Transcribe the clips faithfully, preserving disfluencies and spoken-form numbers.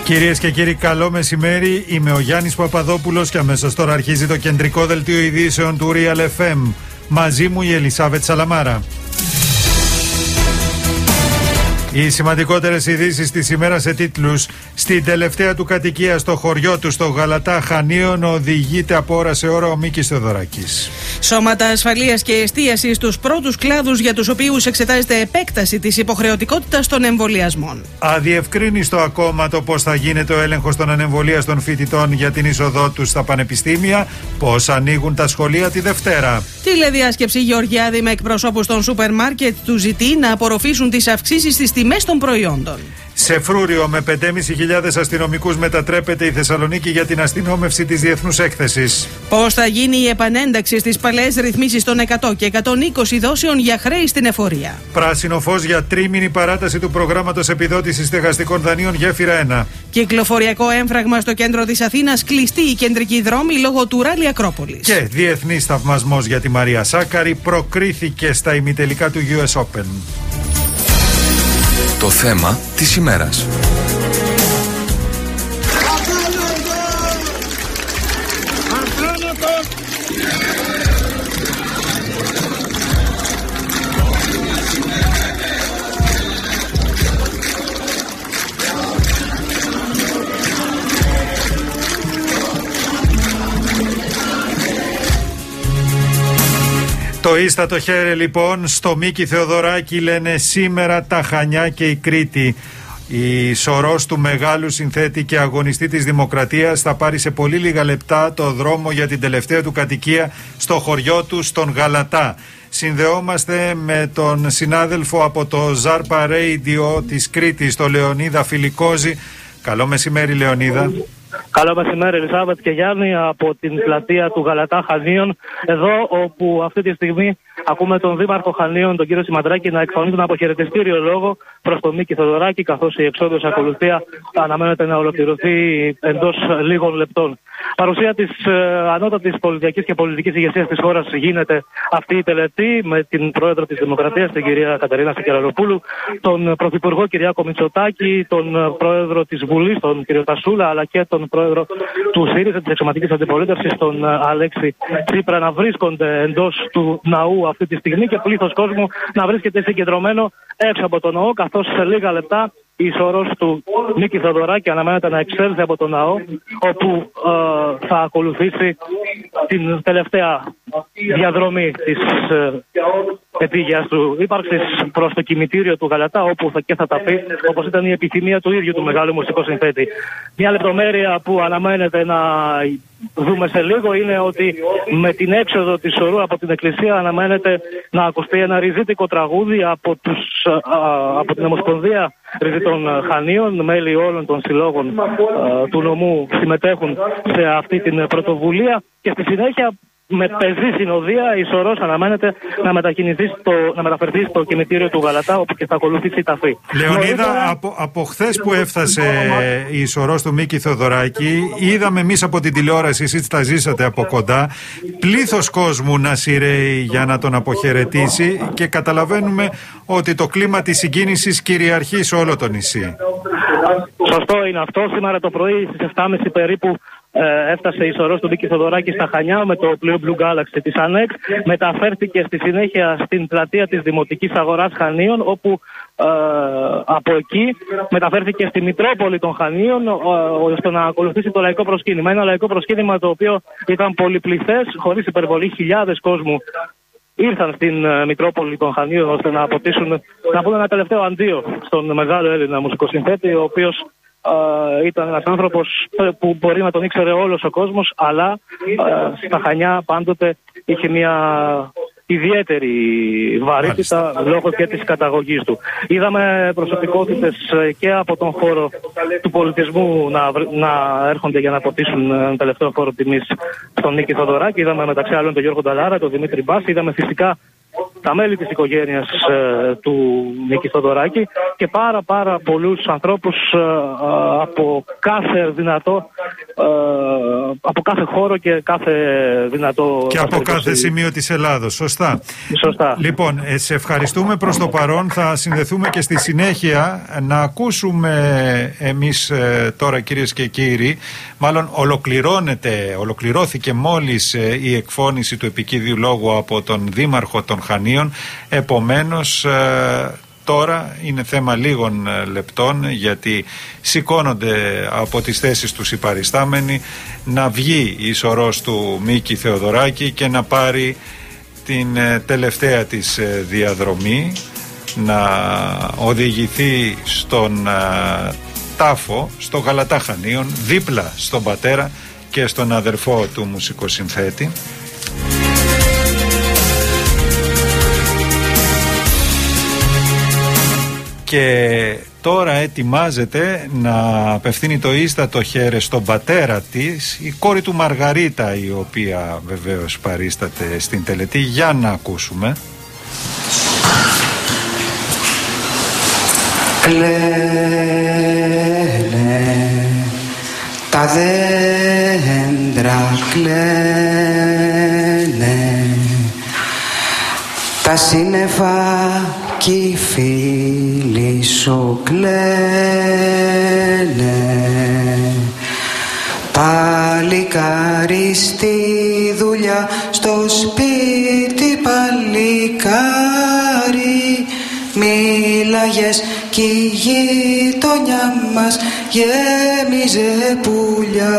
Κυρίες και κύριοι, καλό μεσημέρι. Είμαι ο Γιάννης Παπαδόπουλος και αμέσως τώρα αρχίζει το κεντρικό δελτίο ειδήσεων του Real εφ εμ. Μαζί μου η Ελισάβετ Σαλαμάρα. Οι σημαντικότερες ειδήσεις της ημέρας σε τίτλους. Στην τελευταία του κατοικία στο χωριό του στο Γαλατά Χανίων οδηγείται από ώρα σε ώρα ο Μίκης Θεοδωράκης. Σώματα ασφαλείας και εστίαση στους πρώτους κλάδους για τους οποίους εξετάζεται επέκταση της υποχρεωτικότητας των εμβολιασμών. Αδιευκρίνιστο ακόμα το πώς θα γίνεται ο έλεγχος των ανεμβολίαστων φοιτητών για την είσοδό τους στα πανεπιστήμια, πώς ανοίγουν τα σχολεία τη Δευτέρα. Τηλεδιάσκεψη Γεωργιάδη με εκπροσώπους των σούπερ μάρκετ του ζητεί να απορροφήσουν τις αυξήσεις στις τιμές των προϊόντων. Σε φρούριο με πέντε χιλιάδες πεντακόσιους αστυνομικούς μετατρέπεται η Θεσσαλονίκη για την αστυνόμευση της Διεθνούς Έκθεσης. Πώς θα γίνει η επανένταξη στις παλαιές ρυθμίσεις των εκατό και εκατόν είκοσι δόσεων για χρέη στην εφορία. Πράσινο φως για τρίμηνη παράταση του προγράμματος επιδότησης στεγαστικών δανείων γέφυρα ένα. Κυκλοφοριακό έμφραγμα στο κέντρο της Αθήνας, κλειστή η κεντρική δρόμη λόγω του ράλι Ακρόπολης. Και διεθνής θαυμασμός για τη Μαρία Σάκαρη, προκρίθηκε στα ημιτελικά του γιου ες Open. Το θέμα της ημέρας. Το ίστατο χέρι λοιπόν στο Μίκη Θεοδωράκη, λένε σήμερα τα Χανιά και η Κρήτη. Η σωρός του μεγάλου συνθέτη και αγωνιστή της Δημοκρατίας θα πάρει σε πολύ λίγα λεπτά το δρόμο για την τελευταία του κατοικία στο χωριό του στον Γαλατά. Συνδεόμαστε με τον συνάδελφο από το Ζάρπα Radio της Κρήτης, τον Λεωνίδα Φιλικόζη. Καλό μεσημέρι, Λεωνίδα. Καλό μεσημέρι, Ελισάβετ και Γιάννη, από την πλατεία του Γαλατά Χανίων, εδώ όπου αυτή τη στιγμή ακούμε τον Δήμαρχο Χανίων, τον κύριο Σιμαντράκη, να εκφωνεί τον αποχαιρετιστήριο λόγο προς τον Μίκη Θεοδωράκη, καθώς η εξόδιος ακολουθία αναμένεται να ολοκληρωθεί εντός λίγων λεπτών. Παρουσία της ε, ανώτατης πολιτικής και πολιτικής ηγεσίας της χώρας γίνεται αυτή η τελετή με την πρόεδρο της Δημοκρατίας, την κυρία Κατερίνα Σικεραροπούλου, τον πρωθυπουργό Κυριάκο Μητσοτάκη, τον πρόεδρο της Βουλής, τον κύριο Τασούλα, αλλά και τον πρόεδρο του ΣΥΡΙΖΑ, της Εξωματικής Αντιπολίτευσης, τον Αλέξη Τσίπρα, να βρίσκονται εντός του ναού αυτή τη στιγμή και πλήθος κόσμου να βρίσκεται συγκεντρωμένο έξω από τον ναό, καθώς σε λίγα λεπτά η σωρός του Μίκη Θεοδωράκη αναμένεται να εξέλθει από τον ναό, όπου ε, θα ακολουθήσει την τελευταία διαδρομή της ε, επίγειας του ύπαρξης προς το κημητήριο του Γαλατά, όπου θα, και θα τα πει, όπως ήταν η επιθυμία του ίδιου του μεγάλου μουσικού συνθέτη. Μια λεπτομέρεια που αναμένεται να δούμε σε λίγο είναι ότι με την έξοδο της σωρού από την εκκλησία αναμένεται να ακουστεί ένα ριζίτικο τραγούδι από, τους, α, από την Ομοσπονδία Ριζίτων Χανίων. Μέλη όλων των συλλόγων α, του νομού συμμετέχουν σε αυτή την πρωτοβουλία και στη συνέχεια με πεζή συνοδεία η σωρός αναμένεται να μετακινηθεί στο, να μεταφερθεί στο κημητήριο του Γαλατά, όπου και θα ακολουθήσει η ταφή. Λεωνίδα, Νωρίτερα... από, από χθες που έφτασε η σωρός του Μίκη Θεοδωράκη, είδαμε εμείς από την τηλεόραση, εσείς τα ζήσατε από κοντά, πλήθος κόσμου να σειραίει για να τον αποχαιρετήσει και καταλαβαίνουμε ότι το κλίμα της συγκίνησης κυριαρχεί σε όλο το νησί. Σωστό είναι αυτό. Σήμερα το πρωί στις εφτά και μισή περίπου Ε, έφτασε η σωρός του Μίκη Θεοδωράκη στα Χανιά με το πλοίο Blue Galaxy της ΑΝΕΚ. Μεταφέρθηκε στη συνέχεια στην πλατεία της Δημοτικής Αγοράς Χανίων, όπου ε, από εκεί μεταφέρθηκε στη Μητρόπολη των Χανίων, ε, ώστε να ακολουθήσει το λαϊκό προσκύνημα. Ένα λαϊκό προσκύνημα το οποίο ήταν πολυπληθές, χωρίς υπερβολή, χιλιάδες κόσμου ήρθαν στην uh, Μητρόπολη των Χανίων ώστε να αποτίσουν, να πούν ένα τελευταίο αντίο στον μεγάλο Έλληνα μουσικοσυνθέτη, ο οποίος Uh, ήταν ένας άνθρωπος που μπορεί να τον ήξερε όλος ο κόσμος, αλλά uh, στα Χανιά πάντοτε είχε μια ιδιαίτερη βαρύτητα Μάλιστα. λόγω και της καταγωγής του. Είδαμε προσωπικότητες και από τον χώρο του πολιτισμού να, να έρχονται για να αποτίσουν ένα τελευταίο φόρο τιμής στον Μίκη Θεοδωράκη. Είδαμε μεταξύ άλλων τον Γιώργο Νταλάρα, τον Δημήτρη Μπάση. Είδαμε φυσικά τα μέλη της οικογένειας ε, του Νίκη Θοδωράκη και πάρα πάρα πολλούς ανθρώπους ε, από κάθε δυνατό, ε, από κάθε χώρο και κάθε δυνατό... Και από κάθε σημείο της Ελλάδος, σωστά. Σωστά. Λοιπόν, ε, σε ευχαριστούμε προς το παρόν, θα συνδεθούμε και στη συνέχεια να ακούσουμε εμείς ε, τώρα, κυρίες και κύριοι, μάλλον ολοκληρώνεται, ολοκληρώθηκε μόλις ε, η εκφώνηση του επικίδιου λόγου από τον Δήμαρχο των Χανίων, επομένως ε, τώρα είναι θέμα λίγων ε, λεπτών, γιατί σηκώνονται από τις θέσεις τους οι παριστάμενοι, να βγει η σωρός του Μίκη Θεοδωράκη και να πάρει την ε, τελευταία της ε, διαδρομή, να οδηγηθεί στον ε, τάφο, στο Γαλατά Χανίων, δίπλα στον πατέρα και στον αδερφό του μουσικοσυνθέτη. Και τώρα ετοιμάζεται να απευθύνει το ίστατο χέρι στον πατέρα της, η κόρη του Μαργαρίτα, η οποία βεβαίως παρίσταται στην τελετή. Για να ακούσουμε. Κλαίνε τα δέντρα, κλαίνε τα σύννεφα κι οι φίλοι σου, κλαίνε παλικάρι στη δουλειά, στο σπίτι παλικάρι μίλαγες κι η γειτονιά μας γέμιζε πουλιά.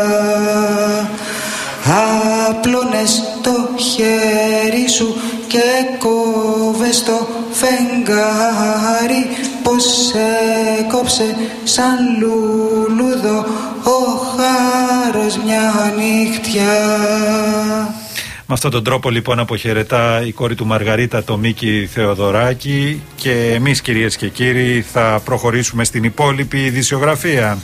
Άπλωνες το χέρι σου και κόβες το φεγγάρι, πως έκοψε σαν λουλούδο ο χάρος μια νύχτια. Με αυτόν τον τρόπο λοιπόν αποχαιρετά η κόρη του Μαργαρίτα το Μίκη Θεοδωράκη, και εμείς, κυρίες και κύριοι, θα προχωρήσουμε στην υπόλοιπη ειδησιογραφία.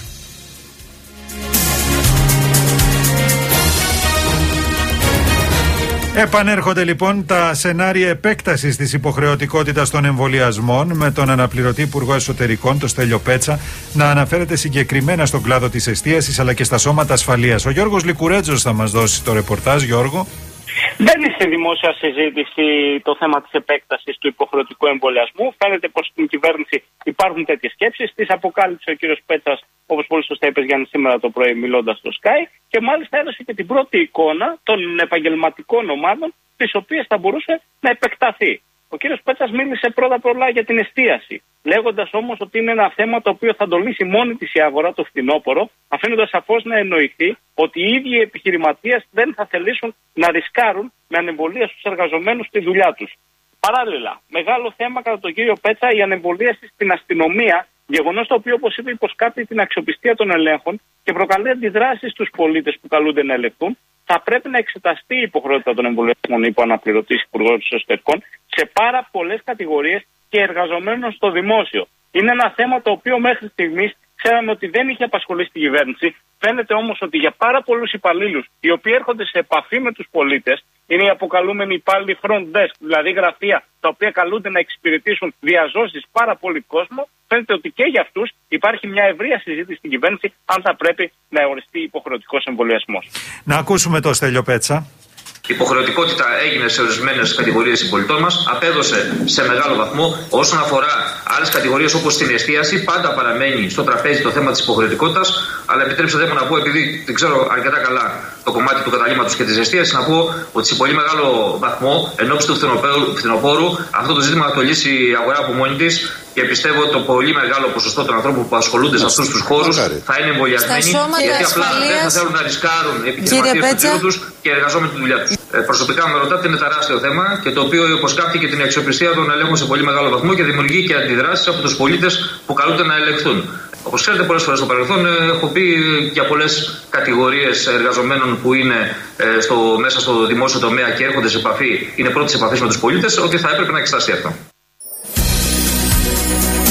Επανέρχονται λοιπόν τα σενάρια επέκτασης της υποχρεωτικότητας των εμβολιασμών, με τον αναπληρωτή Υπουργό Εσωτερικών, τον Στέλιο Πέτσα, να αναφέρεται συγκεκριμένα στον κλάδο της εστίασης αλλά και στα σώματα ασφαλείας. Ο Γιώργος Λικουρέτζος θα μας δώσει το ρεπορτάζ. Γιώργο. Δεν είναι σε δημόσια συζήτηση το θέμα της επέκτασης του υποχρεωτικού εμβολιασμού. Φαίνεται πως στην κυβέρνηση υπάρχουν τέτοιες σκέψεις. Τις αποκάλυψε ο κύριος Πέτσας, όπως πολύ σωστά είπες, Γιάννη, σήμερα το πρωί μιλώντας στο Sky. Και μάλιστα έδωσε και την πρώτη εικόνα των επαγγελματικών ομάδων, τις οποίες θα μπορούσε να επεκταθεί. Ο κύριος Πέτσας μίλησε πρώτα απ' όλα για την εστίαση, λέγοντας όμως ότι είναι ένα θέμα το οποίο θα το λύσει μόνη της η αγορά το φθινόπωρο, αφήνοντας σαφώς να εννοηθεί ότι οι ίδιοι οι επιχειρηματίες δεν θα θελήσουν να ρισκάρουν με ανεμβολία στους εργαζομένους στη δουλειά τους. Παράλληλα, μεγάλο θέμα κατά τον κύριο Πέτσα η ανεμβολίαση στην αστυνομία, γεγονός το οποίο, όπως είπε, υποσκάπτει την αξιοπιστία των ελέγχων και προκαλεί αντιδράσεις στους πολίτες που καλούνται να ελεγχθούν. Θα πρέπει να εξεταστεί η υποχρεότητα των εμβολιασμών, είπε ο αναπληρωτής Υπουργός Εσωτερικών, σε πάρα πολλές κατηγορίες και εργαζομένων στο δημόσιο. Είναι ένα θέμα το οποίο μέχρι στιγμής ξέραμε ότι δεν είχε απασχολήσει την κυβέρνηση. Φαίνεται όμως ότι για πάρα πολλούς υπαλλήλους, οι οποίοι έρχονται σε επαφή με τους πολίτες, είναι οι αποκαλούμενοι υπάλληλοι front desk, δηλαδή γραφεία, τα οποία καλούνται να εξυπηρετήσουν διαζώσεις πάρα πολύ κόσμο. Φαίνεται ότι και για αυτούς υπάρχει μια ευρεία συζήτηση στην κυβέρνηση αν θα πρέπει να οριστεί υποχρεωτικός εμβολιασμός. Να ακούσουμε το Στέλιο Πέτσα. Η υποχρεωτικότητα έγινε σε ορισμένες κατηγορίες συμπολιτών μας, απέδωσε σε μεγάλο βαθμό. Όσον αφορά άλλες κατηγορίες όπως την εστίαση, πάντα παραμένει στο τραπέζι το θέμα της υποχρεωτικότητας. Αλλά επιτρέψτε μου να πω, επειδή δεν ξέρω αρκετά καλά το κομμάτι του καταλήμματος και της εστίασης, να πω ότι σε πολύ μεγάλο βαθμό, εν ώψη του φθινοπόρου, αυτό το ζήτημα θα το λύσει η αγορά από μόνη της. Και πιστεύω ότι το πολύ μεγάλο ποσοστό των ανθρώπων που ασχολούνται σε αυτούς τους χώρους θα είναι εμβολιασμένοι, γιατί απλά δεν θα θέλουν να ρισκάρουν επιχειρηματίες του τύπου τους και εργαζόμενοι τη δουλειά τους. Ε, προσωπικά με ρωτάτε, είναι τεράστιο θέμα και το οποίο υποσκάπτει και την αξιοπιστία των ελέγχων σε πολύ μεγάλο βαθμό και δημιουργεί και αντιδράσεις από τους πολίτες που καλούνται να ελεγχθούν. Όπως ξέρετε, πολλές φορές στο παρελθόν έχω πει για πολλές κατηγορίες εργαζομένων που είναι ε, στο, μέσα στο δημόσιο τομέα και έρχονται σε επαφή, είναι πρώτη σε επαφή με τους πολίτες, ότι θα έπρεπε να εξεταστεί αυτό.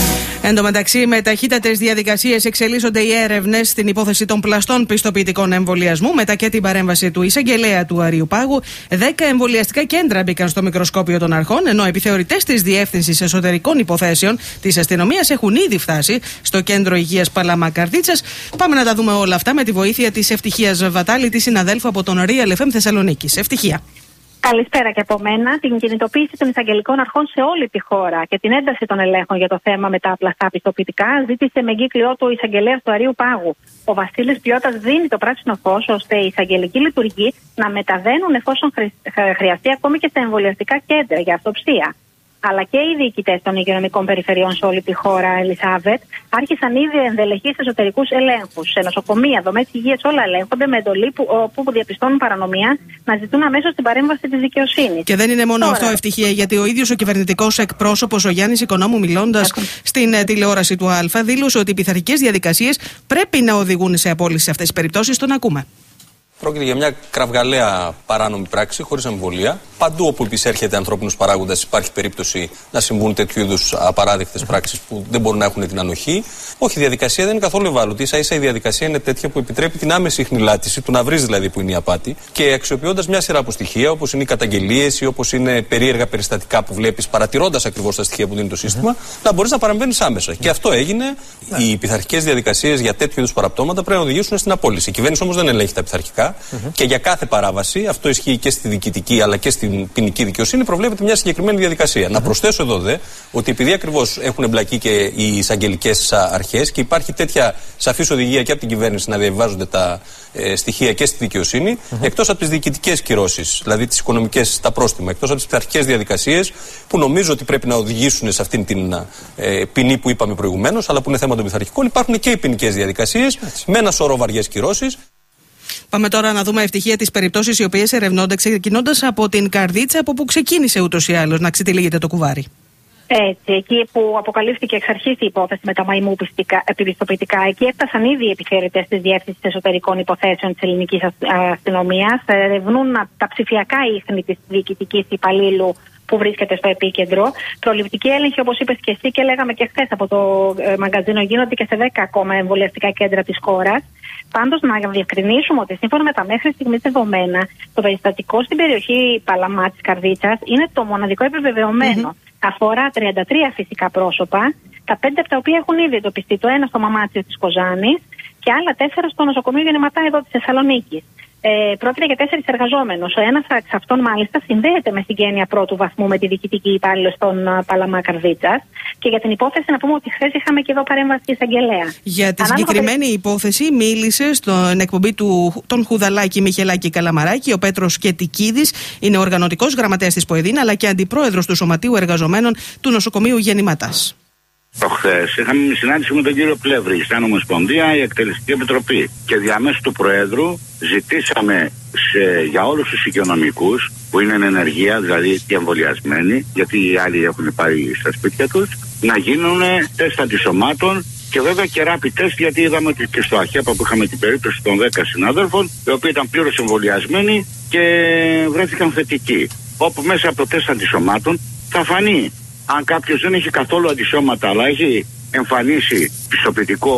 Εν τω μεταξύ, με ταχύτατες διαδικασίες εξελίσσονται οι έρευνες στην υπόθεση των πλαστών πιστοποιητικών εμβολιασμού, μετά και την παρέμβαση του εισαγγελέα του Αρείου Πάγου. Δέκα εμβολιαστικά κέντρα μπήκαν στο μικροσκόπιο των αρχών, ενώ επιθεωρητές της Διεύθυνσης Εσωτερικών Υποθέσεων της Αστυνομίας έχουν ήδη φτάσει στο Κέντρο Υγείας Παλαμά Καρδίτσας. Πάμε να τα δούμε όλα αυτά με τη βοήθεια της Ευτυχίας Βατάλη, τη συναδέλφου από τον Real εφ εμ Θεσσαλονίκης. Ευτυχία. Καλησπέρα και από μένα. Την κινητοποίηση των εισαγγελικών αρχών σε όλη τη χώρα και την ένταση των ελέγχων για το θέμα με τα πλαστά πιστοποιητικά ζήτησε με εγκύκλιο του ο εισαγγελέας του Αρείου Πάγου. Ο Βασίλης Πιώτας δίνει το πράσινο φως ώστε οι εισαγγελικοί λειτουργοί να μεταβαίνουν εφόσον χρειαστεί ακόμη και στα εμβολιαστικά κέντρα για αυτοψία. Αλλά και οι διοικητές των υγειονομικών περιφερειών σε όλη τη χώρα, Ελισάβετ, άρχισαν ήδη ενδελεχείς εσωτερικούς ελέγχους. Σε νοσοκομεία, δομές υγείας, όλα ελέγχονται με εντολή που, όπου διαπιστώνουν παρανομία να ζητούν αμέσως την παρέμβαση της δικαιοσύνης. Και δεν είναι μόνο Τώρα... αυτό, Ευτυχία, γιατί ο ίδιος ο κυβερνητικός εκπρόσωπος, ο Γιάννης Οικονόμου, μιλώντας στην uh, τηλεόραση του Α, δήλωσε ότι οι πειθαρχικές διαδικασίες πρέπει να οδηγούν σε απόλυση σε αυτές τις περιπτώσεις. Τον ακούμε. Πρόκειται για μια κραυγαλαία παράνομη πράξη, χωρίς αμφιβολία. Παντού όπου επισέρχεται ανθρώπινος παράγοντας υπάρχει περίπτωση να συμβούν τέτοιου είδους απαράδεκτες πράξεις που δεν μπορούν να έχουν την ανοχή. Όχι, η διαδικασία δεν είναι καθόλου ευάλωτη. Ίσα ίσα η διαδικασία είναι τέτοια που επιτρέπει την άμεση χνηλάτιση, του να βρεις δηλαδή που είναι η απάτη, και αξιοποιώντας μια σειρά από στοιχεία, όπως είναι οι καταγγελίες ή όπως είναι περίεργα περιστατικά που βλέπεις, παρατηρώντας ακριβώς τα στοιχεία που δίνει το σύστημα, mm-hmm. να μπορείς να παρεμβαίνεις άμεσα. Mm-hmm. Και αυτό έγινε. Mm-hmm. Οι πειθαρχικές διαδικασίες για τέτοιου είδους παραπτώματα πρέπει να οδηγήσουν στην απόλυση. Η κυβέρνηση όμως δεν ελέγχει τα πειθαρχικά. Mm-hmm. Και για κάθε παράβαση, αυτό ισχύει και στη διοικητική αλλά και στην ποινική δικαιοσύνη, προβλέπεται μια συγκεκριμένη διαδικασία. Mm-hmm. Να προσθέσω εδώ δε ότι επειδή ακριβώς έχουν εμπλακεί και οι εισαγγελικές αρχές και υπάρχει τέτοια σαφής οδηγία και από την κυβέρνηση να διαβιβάζονται τα ε, στοιχεία και στη δικαιοσύνη, mm-hmm. εκτός από τις διοικητικές κυρώσεις, δηλαδή τις οικονομικές, τα πρόστιμα, εκτός από τις πειθαρχικές διαδικασίες που νομίζω ότι πρέπει να οδηγήσουν σε αυτήν την ε, ποινή που είπαμε προηγουμένως, αλλά που είναι θέμα των πειθαρχικών, υπάρχουν και οι ποινικές διαδικασίες με ένα σωρό βαριές κυρώσεις. Πάμε τώρα να δούμε, Ευτυχία, τις περιπτώσεις οι οποίες ερευνώνται, ξεκινώντας από την Καρδίτσα, από που ξεκίνησε ούτως ή άλλως να ξετυλίγεται το κουβάρι. Έτσι, εκεί που αποκαλύφθηκε εξ αρχής η υπόθεση με τα μαϊμού πιστοποιητικά, εκεί έφτασαν ήδη οι επιθεωρητές της Διεύθυνσης Εσωτερικών Υποθέσεων της Ελληνικής Αστυνομίας. Ερευνούν τα ψηφιακά ίχνη της διοικητικής υπαλλήλου που βρίσκεται στο επίκεντρο. Προληπτική έλεγχη, όπως είπες και εσύ και λέγαμε και χθες από το ε, μαγκαζίνο, γίνονται και σε δέκα ακόμα εμβολιαστικά κέντρα της χώρας. Πάντως, να διευκρινίσουμε ότι σύμφωνα με τα μέχρι στιγμής δεδομένα, το περιστατικό στην περιοχή Παλαμά της Καρδίτσας είναι το μοναδικό επιβεβαιωμένο. Mm-hmm. Αφορά τριάντα τρία φυσικά πρόσωπα, τα πέντε από τα οποία έχουν ήδη εντοπιστεί, το ένα στο Μαμάτσιο της Κοζάνης και άλλα τέσσερα στο νοσοκομείο Γεννηματά εδώ της Θεσσαλονίκης. Ε, πρόκειται για τέσσερις εργαζόμενους. Ο ένας εξ αυτών, μάλιστα, συνδέεται με συγγένεια πρώτου βαθμού με τη διοικητική υπάλληλο στον uh, Παλαμά Καρδίτσας. Και για την υπόθεση, να πούμε ότι χθες είχαμε και εδώ παρέμβαση εισαγγελέα. Για τη συγκεκριμένη περί... υπόθεση, μίλησε στην εκπομπή του τον Χουδαλάκη, Μιχελάκη Καλαμαράκη ο Πέτρος Κετικίδης. Είναι οργανωτικός γραμματέας της ΠΟΕΔΗΝ, αλλά και αντιπρόεδρος του Σωματείου Εργαζομένων του Νοσοκομείου Γεννηματάς. Προχθές είχαμε μια συνάντηση με τον κύριο Πλεύρη, σαν Ομοσπονδία, η Εκτελεστική Επιτροπή. Και διαμέσου του Προέδρου ζητήσαμε σε, για όλους τους οικονομικούς που είναι εν ενεργεία, δηλαδή και εμβολιασμένοι, γιατί οι άλλοι έχουν πάει στα σπίτια τους, να γίνουν τεστ αντισωμάτων και βέβαια και rapid test, γιατί είδαμε ότι και στο ΑΧΕΠΑ που είχαμε την περίπτωση των δέκα συνάδελφων, οι οποίοι ήταν πλήρως εμβολιασμένοι και βρέθηκαν θετικοί. Όπου μέσα από το τεστ αντισωμάτων θα φανεί αν κάποιος δεν έχει καθόλου αντισώματα αλλά έχει εμφανίσει πιστοποιητικό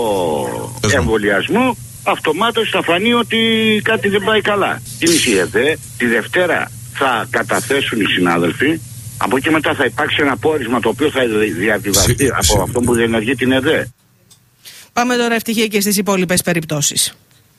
εμβολιασμό, αυτομάτως θα φανεί ότι κάτι δεν πάει καλά. Η ΕΔΕ τη Δευτέρα θα καταθέσουν οι συνάδελφοι, από εκεί μετά θα υπάρξει ένα πόρισμα το οποίο θα διαβιβαστεί από αυτό που διενεργεί την ΕΔΕ. Πάμε τώρα, Ευτυχία, και στις υπόλοιπες περιπτώσεις.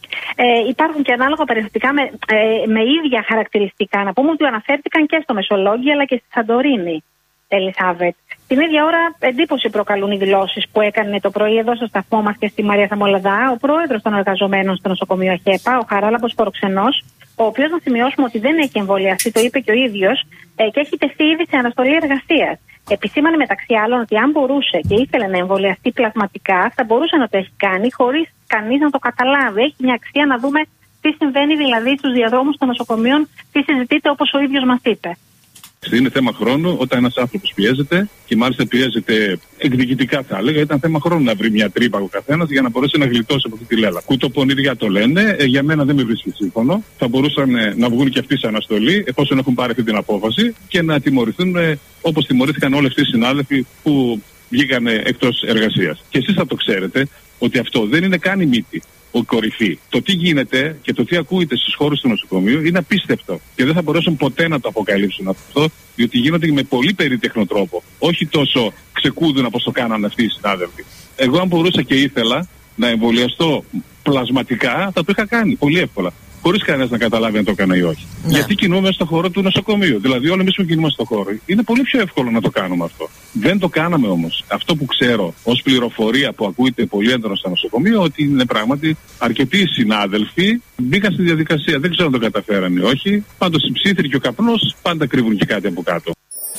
Ε, υπάρχουν και ανάλογα περιστατικά με, ε, με ίδια χαρακτηριστικά. Να πούμε ότι αναφέρθηκαν και στο Μεσολόγγι αλλά και στη Σαντορίνη, Ελισάβετ. Την ίδια ώρα εντύπωση προκαλούν οι δηλώσεις που έκανε το πρωί εδώ στο σταθμό μας και στη Μαρία Θαμολαδά ο πρόεδρος των εργαζομένων στο νοσοκομείο ΑΧΕΠΑ, ο Χαράλαμπος Ποροξενός, ο οποίος, να σημειώσουμε ότι δεν έχει εμβολιαστεί, το είπε και ο ίδιος, ε, και έχει τεθεί ήδη σε αναστολή εργασίας. Επισήμανε μεταξύ άλλων ότι αν μπορούσε και ήθελε να εμβολιαστεί πλασματικά, θα μπορούσε να το έχει κάνει χωρίς κανείς να το καταλάβει. Έχει μια αξία να δούμε τι συμβαίνει δηλαδή στους διαδρόμους των νοσοκομείων, τι συζητείται, όπως ο ίδιος μας είπε. Είναι θέμα χρόνου όταν ένας άνθρωπος πιέζεται και μάλιστα πιέζεται εκδικητικά, θα έλεγα. Ήταν θέμα χρόνου να βρει μια τρύπα ο καθένας για να μπορέσει να γλιτώσει από αυτή τη λέλα. Κουτοπονηριά το λένε, ε, για μένα δεν με βρίσκει σύμφωνο. Θα μπορούσαν ε, να βγουν και αυτοί σε αναστολή, εφόσον έχουν πάρει αυτή την απόφαση, και να τιμωρηθούν ε, όπως τιμωρήθηκαν όλοι αυτοί οι συνάδελφοι που βγήκανε εκτός εργασίας. Και εσείς θα το ξέρετε ότι αυτό δεν είναι καν η μύτη, ο κορυφή. Το τι γίνεται και το τι ακούγεται στους χώρους του νοσοκομείου είναι απίστευτο. Και δεν θα μπορέσουν ποτέ να το αποκαλύψουν αυτό, διότι γίνονται με πολύ περίτεχνο τρόπο. Όχι τόσο ξεκούδουνα όπως το κάνανε αυτοί οι συνάδελφοι. Εγώ, αν μπορούσα και ήθελα να εμβολιαστώ πλασματικά, θα το είχα κάνει πολύ εύκολα. Χωρίς κανένας να καταλάβει αν το έκανα ή όχι. Ναι. Γιατί κινούμε στον χώρο του νοσοκομείου. Δηλαδή, όλοι εμείς που κινούμε στον χώρο. Είναι πολύ πιο εύκολο να το κάνουμε αυτό. Δεν το κάναμε όμως. Αυτό που ξέρω ως πληροφορία που ακούγεται πολύ έντονα στο νοσοκομείο, ότι είναι πράγματι αρκετοί συνάδελφοι μπήκαν στη διαδικασία. Δεν ξέρω αν το καταφέρανε ή όχι. Πάντως η ψήθυρη και ο καπνός πάντα κρύβουν και κάτι από κάτω.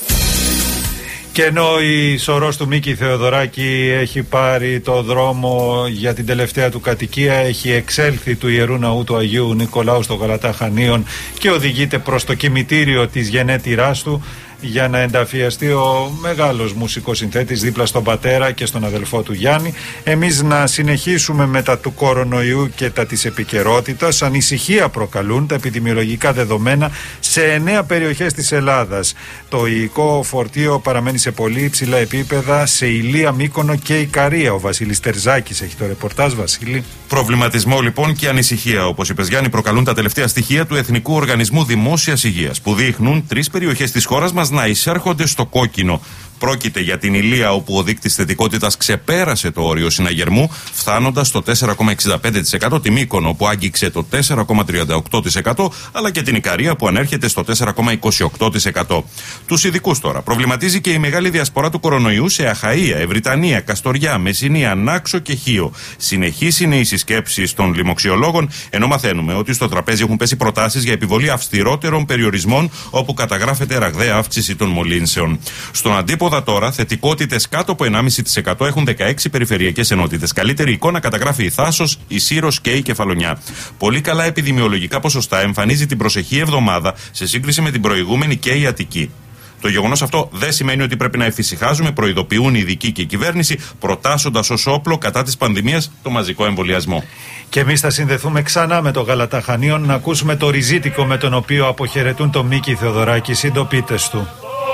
Και ενώ η σωρός του Μίκη Θεοδωράκη έχει πάρει το δρόμο για την τελευταία του κατοικία, έχει εξέλθει του Ιερού Ναού του Αγίου Νικολάου στο Γαλατά Χανίων και οδηγείται προς το κημητήριο της γενέτειράς του για να ενταφιαστεί ο μεγάλος μουσικός συνθέτης δίπλα στον πατέρα και στον αδελφό του Γιάννη. Εμείς να συνεχίσουμε μετά του κορονοϊού και τα της επικαιρότητας. Ανησυχία προκαλούν τα επιδημιολογικά δεδομένα σε εννέα περιοχές της Ελλάδας. Το ιικό φορτίο παραμένει σε πολύ υψηλά επίπεδα σε Ηλία, Μύκονο και Ικαρία. Ο Βασίλης Τερζάκης έχει το ρεπορτάζ. Βασίλη. Προβληματισμό λοιπόν και ανησυχία, όπως είπες Γιάννη, προκαλούν τα τελευταία στοιχεία του Εθνικού Οργανισμού Δημόσιας Υγείας, που δείχνουν τρεις περιοχές της χώρας μας να εισέρχονται στο κόκκινο. Πρόκειται για την Ηλία, όπου ο δείκτης θετικότητας ξεπέρασε το όριο συναγερμού, φτάνοντας στο τέσσερα κόμμα εξήντα πέντε τοις εκατό, τη Μύκονο που άγγιξε το τέσσερα κόμμα τριάντα οκτώ τοις εκατό, αλλά και την Ικαρία που ανέρχεται στο τέσσερα κόμμα είκοσι οκτώ τοις εκατό. Τους ειδικούς τώρα προβληματίζει και η μεγάλη διασπορά του κορονοϊού σε Αχαΐα, Ευρυτανία, Καστοριά, Μεσσηνία, Νάξο και Χίο. Συνεχής είναι οι συσκέψεις των λοιμοξιολόγων, ενώ μαθαίνουμε ότι στο τραπέζι έχουν πέσει προτάσεις για επιβολή αυστηρότερων περιορισμών, όπου καταγράφεται ραγδαία αύξηση των μολύνσεων. Στον αντίποδα τώρα, θετικότητες κάτω από ενάμιση τοις εκατό έχουν δεκαέξι περιφερειακές ενότητες. Καλύτερη εικόνα καταγράφει η Θάσος, η Σύρος και η Κεφαλονιά. Πολύ καλά επιδημιολογικά ποσοστά εμφανίζει την προσεχή εβδομάδα σε σύγκριση με την προηγούμενη και η Αττική. Το γεγονός αυτό δεν σημαίνει ότι πρέπει να εφησυχάζουμε, προειδοποιούν οι ειδικοί και η κυβέρνηση, προτάσσοντας ως όπλο κατά της πανδημίας το μαζικό εμβολιασμό. Και εμείς θα συνδεθούμε ξανά με το Γαλατά Χανίων να ακούσουμε το ριζίτικο με τον οποίο αποχαιρετούν τον Μίκη Θεοδωράκη, συντοπίτες του.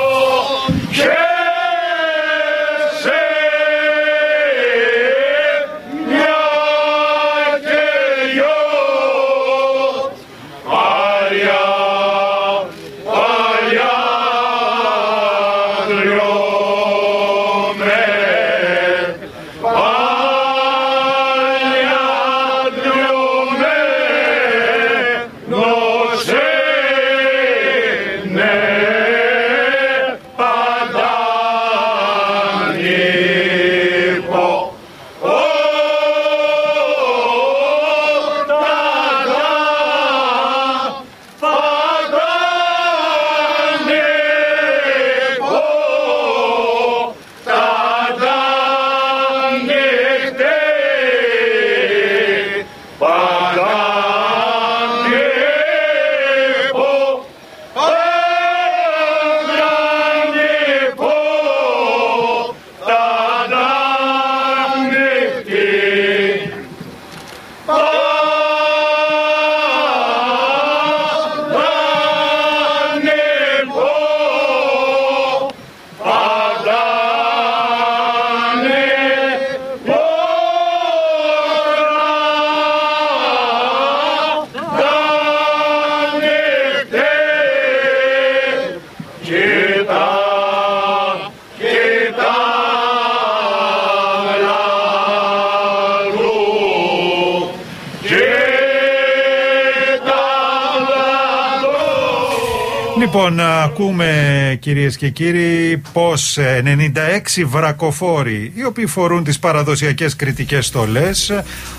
Λοιπόν, ακούμε κυρίες και κύριοι πως ενενήντα έξι βρακοφόροι, οι οποίοι φορούν τις παραδοσιακές κριτικές στολές,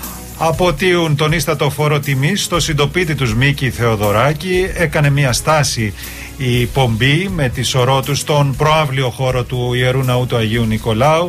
αποτείουν τον ίστατο φόρο τιμής στο συντοπίτη τους Μίκη Θεοδωράκη. Έκανε μια στάση η Πομπή με τη σωρό του στον προαύλιο χώρο του Ιερού Ναού του Αγίου Νικολάου.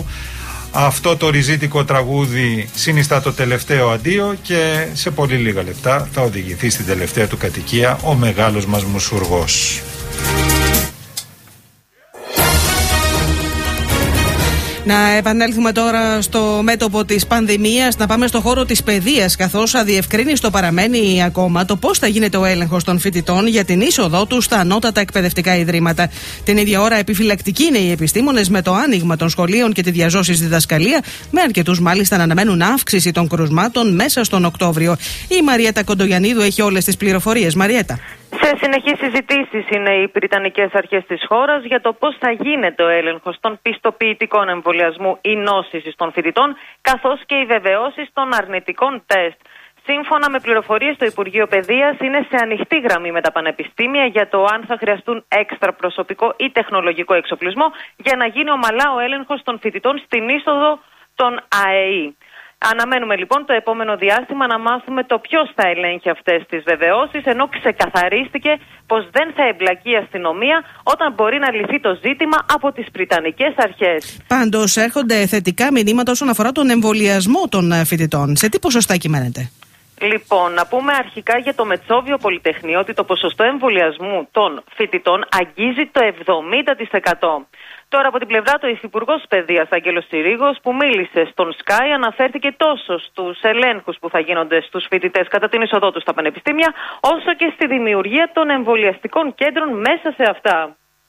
Αυτό το ριζίτικο τραγούδι συνιστά το τελευταίο αντίο και σε πολύ λίγα λεπτά θα οδηγηθεί στην τελευταία του κατοικία ο μεγάλος μας μουσουργός. Να επανέλθουμε τώρα στο μέτωπο της πανδημίας, να πάμε στο χώρο της παιδείας, καθώς αδιευκρίνιστο παραμένει ακόμα το πώς θα γίνεται ο έλεγχος των φοιτητών για την είσοδό τους στα ανώτατα εκπαιδευτικά ιδρύματα. Την ίδια ώρα, επιφυλακτικοί είναι οι επιστήμονες με το άνοιγμα των σχολείων και τη διαζώσης διδασκαλία, με αρκετούς μάλιστα να αναμένουν αύξηση των κρουσμάτων μέσα στον Οκτώβριο. Η Μαριέτα Κοντογιαννίδου έχει όλες τις πληροφορίες. Μαριέτα. Σε συνεχείς συζητήσεις είναι οι βρετανικές αρχές της χώρας για το πώς θα γίνεται ο έλεγχος των πιστοποιητικών εμβολιασμού ή νόσησης των φοιτητών, καθώς και οι βεβαιώσεις των αρνητικών τεστ. Σύμφωνα με πληροφορίες, το Υπουργείο Παιδείας είναι σε ανοιχτή γραμμή με τα πανεπιστήμια για το αν θα χρειαστούν έξτρα προσωπικό ή τεχνολογικό εξοπλισμό για να γίνει ομαλά ο έλεγχος των φοιτητών στην είσοδο των ΑΕΗ. Αναμένουμε λοιπόν το επόμενο διάστημα να μάθουμε το ποιος θα ελέγχει αυτές τις βεβαιώσεις, ενώ ξεκαθαρίστηκε πως δεν θα εμπλακεί η αστυνομία όταν μπορεί να λυθεί το ζήτημα από τις βρετανικές αρχές. Πάντως έρχονται θετικά μηνύματα όσον αφορά τον εμβολιασμό των φοιτητών. Σε τι ποσοστά κυμαίνεται? Λοιπόν, να πούμε αρχικά για το Μετσόβιο Πολυτεχνείο ότι το ποσοστό εμβολιασμού των φοιτητών αγγίζει το εβδομήντα τοις εκατό. Τώρα από την πλευρά του Υφυπουργός Παιδείας Άγγελος Τσιρίγος, που μίλησε στον Sky, αναφέρθηκε τόσο στους ελέγχους που θα γίνονται στους φοιτητές κατά την είσοδό τους στα πανεπιστήμια, όσο και στη δημιουργία των εμβολιαστικών κέντρων μέσα σε αυτά.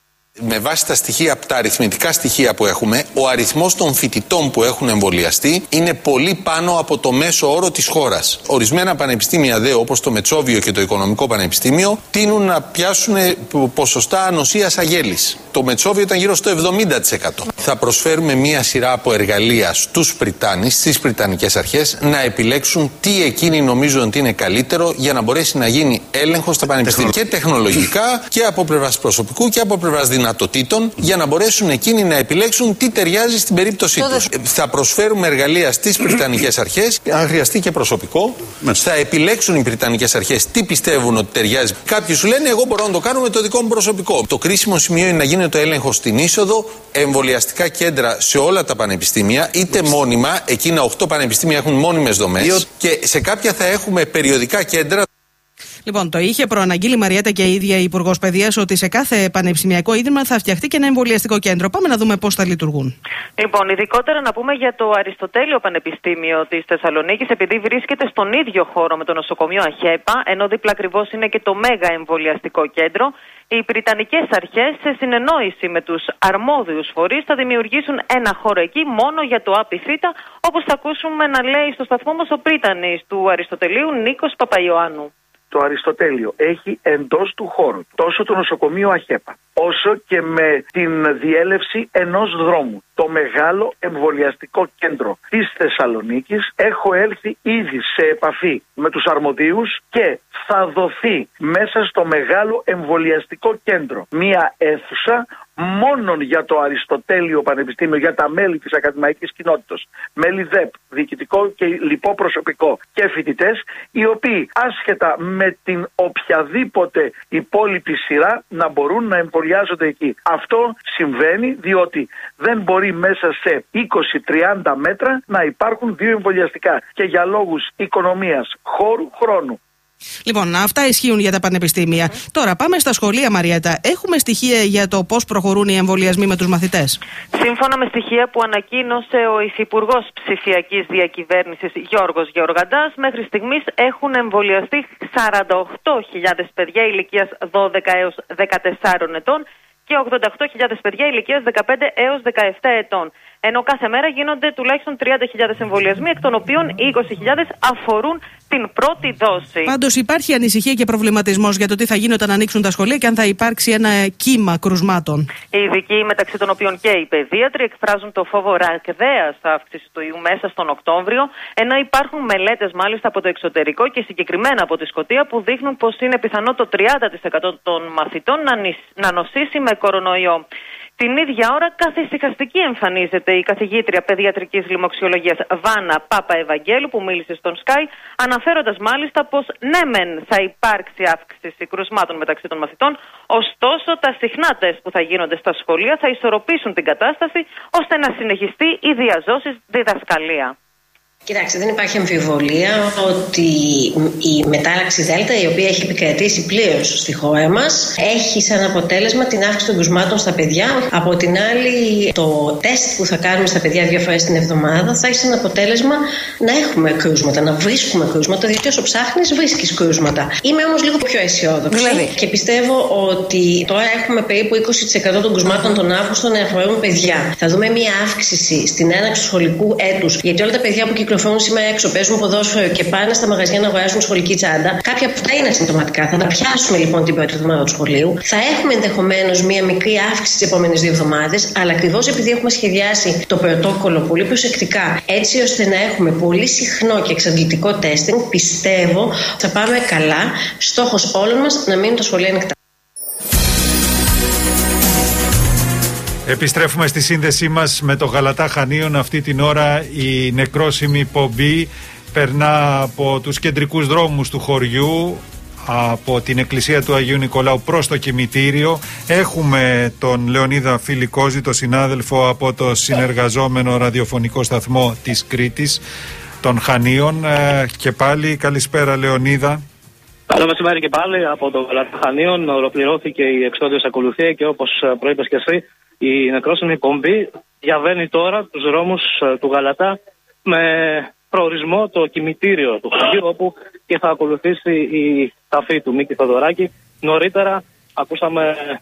Με βάση τα στοιχεία, τα αριθμητικά στοιχεία που έχουμε, ο αριθμός των φοιτητών που έχουν εμβολιαστεί είναι πολύ πάνω από το μέσο όρο της χώρας. Ορισμένα πανεπιστήμια δε, όπως το Μετσόβιο και το Οικονομικό Πανεπιστήμιο, τείνουν να πιάσουν ποσοστά ανοσίας αγέλης. Το Μετσόβιο ήταν γύρω στο εβδομήντα τοις εκατό. Θα προσφέρουμε μία σειρά από εργαλεία στους Βρυτάνης, στις Βρυτανικές αρχές, να επιλέξουν τι εκείνοι νομίζουν ότι είναι καλύτερο για να μπορέσει να γίνει έλεγχος στα πανεπιστήμια. Και τεχνολογικά και από πλευράς προσωπικού και από πλευράς δυνατότητας. Για να μπορέσουν εκείνοι να επιλέξουν τι ταιριάζει στην περίπτωσή τους. Θα προσφέρουμε εργαλεία στις βρετανικές αρχές, αν χρειαστεί και προσωπικό. Θα επιλέξουν οι βρετανικές αρχές τι πιστεύουν ότι ταιριάζει. Κάποιοι σου λένε: εγώ μπορώ να το κάνω με το δικό μου προσωπικό. Το κρίσιμο σημείο είναι να γίνεται το έλεγχο στην είσοδο, εμβολιαστικά κέντρα σε όλα τα πανεπιστήμια, είτε μόνιμα, εκείνα οκτώ πανεπιστήμια έχουν μόνιμες δομές, και σε κάποια θα έχουμε περιοδικά κέντρα. Λοιπόν, το είχε προαναγγείλει η Μαριέτα και η ίδια η Υπουργός Παιδείας ότι σε κάθε πανεπιστημιακό ίδρυμα θα φτιαχτεί και ένα εμβολιαστικό κέντρο. Πάμε να δούμε πώς θα λειτουργούν. Λοιπόν, ειδικότερα να πούμε για το Αριστοτέλειο Πανεπιστήμιο της Θεσσαλονίκης, επειδή βρίσκεται στον ίδιο χώρο με το νοσοκομείο ΑΧΕΠΑ, ενώ δίπλα ακριβώς είναι και το Μέγα Εμβολιαστικό Κέντρο. Οι βρετανικές αρχές, σε συνεννόηση με τους αρμόδιους φορείς, θα δημιουργήσουν ένα χώρο εκεί μόνο για το ΑΠΙΦΙΤΑ, όπως θα ακούσουμε να λέει στο σταθμό μας ο πρίτανης του Αριστοτελείου, Νίκος Παπαϊωάννου. Το Αριστοτέλειο έχει εντός του χώρου τόσο το νοσοκομείο ΑΧΕΠΑ, όσο και με την διέλευση ενός δρόμου, το μεγάλο εμβολιαστικό κέντρο της Θεσσαλονίκης. Έχω έλθει ήδη σε επαφή με τους αρμοδίους και θα δοθεί μέσα στο μεγάλο εμβολιαστικό κέντρο μία αίθουσα μόνον για το Αριστοτέλειο Πανεπιστήμιο, για τα μέλη της ακαδημαϊκής κοινότητας, μέλη ΔΕΠ, διοικητικό και λοιπό προσωπικό και φοιτητές, οι οποίοι άσχετα με την οποιαδήποτε υπόλοιπη σειρά να μπορούν να εμβολιάζονται εκεί. Αυτό συμβαίνει διότι δεν μπορεί μέσα σε είκοσι με τριάντα μέτρα να υπάρχουν δύο εμβολιαστικά, και για λόγους οικονομίας, χώρου, χρόνου. Λοιπόν, αυτά ισχύουν για τα πανεπιστήμια. Mm. Τώρα πάμε στα σχολεία, Μαριέτα. Έχουμε στοιχεία για το πώς προχωρούν οι εμβολιασμοί με τους μαθητές? Σύμφωνα με στοιχεία που ανακοίνωσε ο Υφυπουργός Ψηφιακής Διακυβέρνησης Γιώργος Γεωργαντάς, μέχρι στιγμής έχουν εμβολιαστεί σαράντα οκτώ χιλιάδες παιδιά ηλικίας δώδεκα έως δεκατέσσερα ετών και ογδόντα οκτώ χιλιάδες παιδιά ηλικίας δεκαπέντε έως δεκαεπτά ετών. Ενώ κάθε μέρα γίνονται τουλάχιστον τριάντα χιλιάδες εμβολιασμοί, εκ των οποίων είκοσι χιλιάδες αφορούν την πρώτη δόση. Πάντως υπάρχει ανησυχία και προβληματισμός για το τι θα γίνει όταν ανοίξουν τα σχολεία και αν θα υπάρξει ένα κύμα κρουσμάτων. Οι ειδικοί, μεταξύ των οποίων και οι παιδίατροι, εκφράζουν το φόβο ραγδαίας αύξησης του ιού μέσα στον Οκτώβριο, ενώ υπάρχουν μελέτες μάλιστα από το εξωτερικό και συγκεκριμένα από τη Σκωτία που δείχνουν πως είναι πιθανό το τριάντα τοις εκατό των μαθητών να, νησ... να νοσήσει με κορονοϊό. Την ίδια ώρα, καθησυχαστική εμφανίζεται η καθηγήτρια παιδιατρικής λοιμοξιολογίας Βάνα Πάπα Ευαγγέλου, που μίλησε στον Sky, αναφέροντας μάλιστα πως ναι μεν θα υπάρξει αύξηση κρουσμάτων μεταξύ των μαθητών, ωστόσο τα συχνά τεστ που θα γίνονται στα σχολεία θα ισορροπήσουν την κατάσταση ώστε να συνεχιστεί η διαζώσης διδασκαλία. Κοιτάξτε, δεν υπάρχει αμφιβολία ότι η μετάλλαξη Δέλτα, η οποία έχει επικρατήσει πλήρως στη χώρα μας, έχει σαν αποτέλεσμα την αύξηση των κρουσμάτων στα παιδιά. Από την άλλη, το τεστ που θα κάνουμε στα παιδιά δύο φορές την εβδομάδα θα έχει σαν αποτέλεσμα να έχουμε κρούσματα, να βρίσκουμε κρούσματα, διότι όσο ψάχνεις βρίσκεις κρούσματα. Είμαι όμως λίγο πιο αισιόδοξη δηλαδή. Και πιστεύω ότι τώρα έχουμε περίπου είκοσι τοις εκατό των κρουσμάτων τον Αύγουστο να αφορούν παιδιά. Θα δούμε μια αύξηση στην έναρξη του σχολικού έτους, γιατί όλα τα παιδιά που κυκλοφορούν σήμερα έξω, παίζουν ποδόσφαιρο και πάνε στα μαγαζιά να αγοράσουν σχολική τσάντα. Κάποια από αυτά είναι ασυμπτωματικά. Θα τα πιάσουμε λοιπόν την πρώτη εβδομάδα του σχολείου. Θα έχουμε ενδεχομένως μία μικρή αύξηση τις επόμενες δύο εβδομάδες, αλλά ακριβώς επειδή έχουμε σχεδιάσει το πρωτόκολλο πολύ προσεκτικά, έτσι ώστε να έχουμε πολύ συχνό και εξαντλητικό τέστινγκ, πιστεύω θα πάμε καλά. Στόχος όλων μας να μείνουν τα σχολεία ανοιχτά. Επιστρέφουμε στη σύνδεσή μας με το Γαλατά Χανίων. Αυτή την ώρα η νεκρόσιμη πομπή περνά από τους κεντρικούς δρόμους του χωριού, από την εκκλησία του Αγίου Νικολάου προς το κημητήριο. Έχουμε τον Λεωνίδα Φιλικόζη, τον συνάδελφο από το συνεργαζόμενο ραδιοφωνικό σταθμό της Κρήτης, των Χανίων. Και πάλι καλησπέρα, Λεωνίδα. Καλό μεσημέρι και πάλι από το Γαλατά Χανίων. Ολοκληρώθηκε η εξόδιος ακολουθία και όπως προείπες και εσύ, η νεκρόσιμη πομπή διαβαίνει τώρα τους δρόμους του Γαλατά με προορισμό το κημητήριο του χωριού, όπου και θα ακολουθήσει η ταφή του Μίκη Θοδωράκη. Νωρίτερα ακούσαμε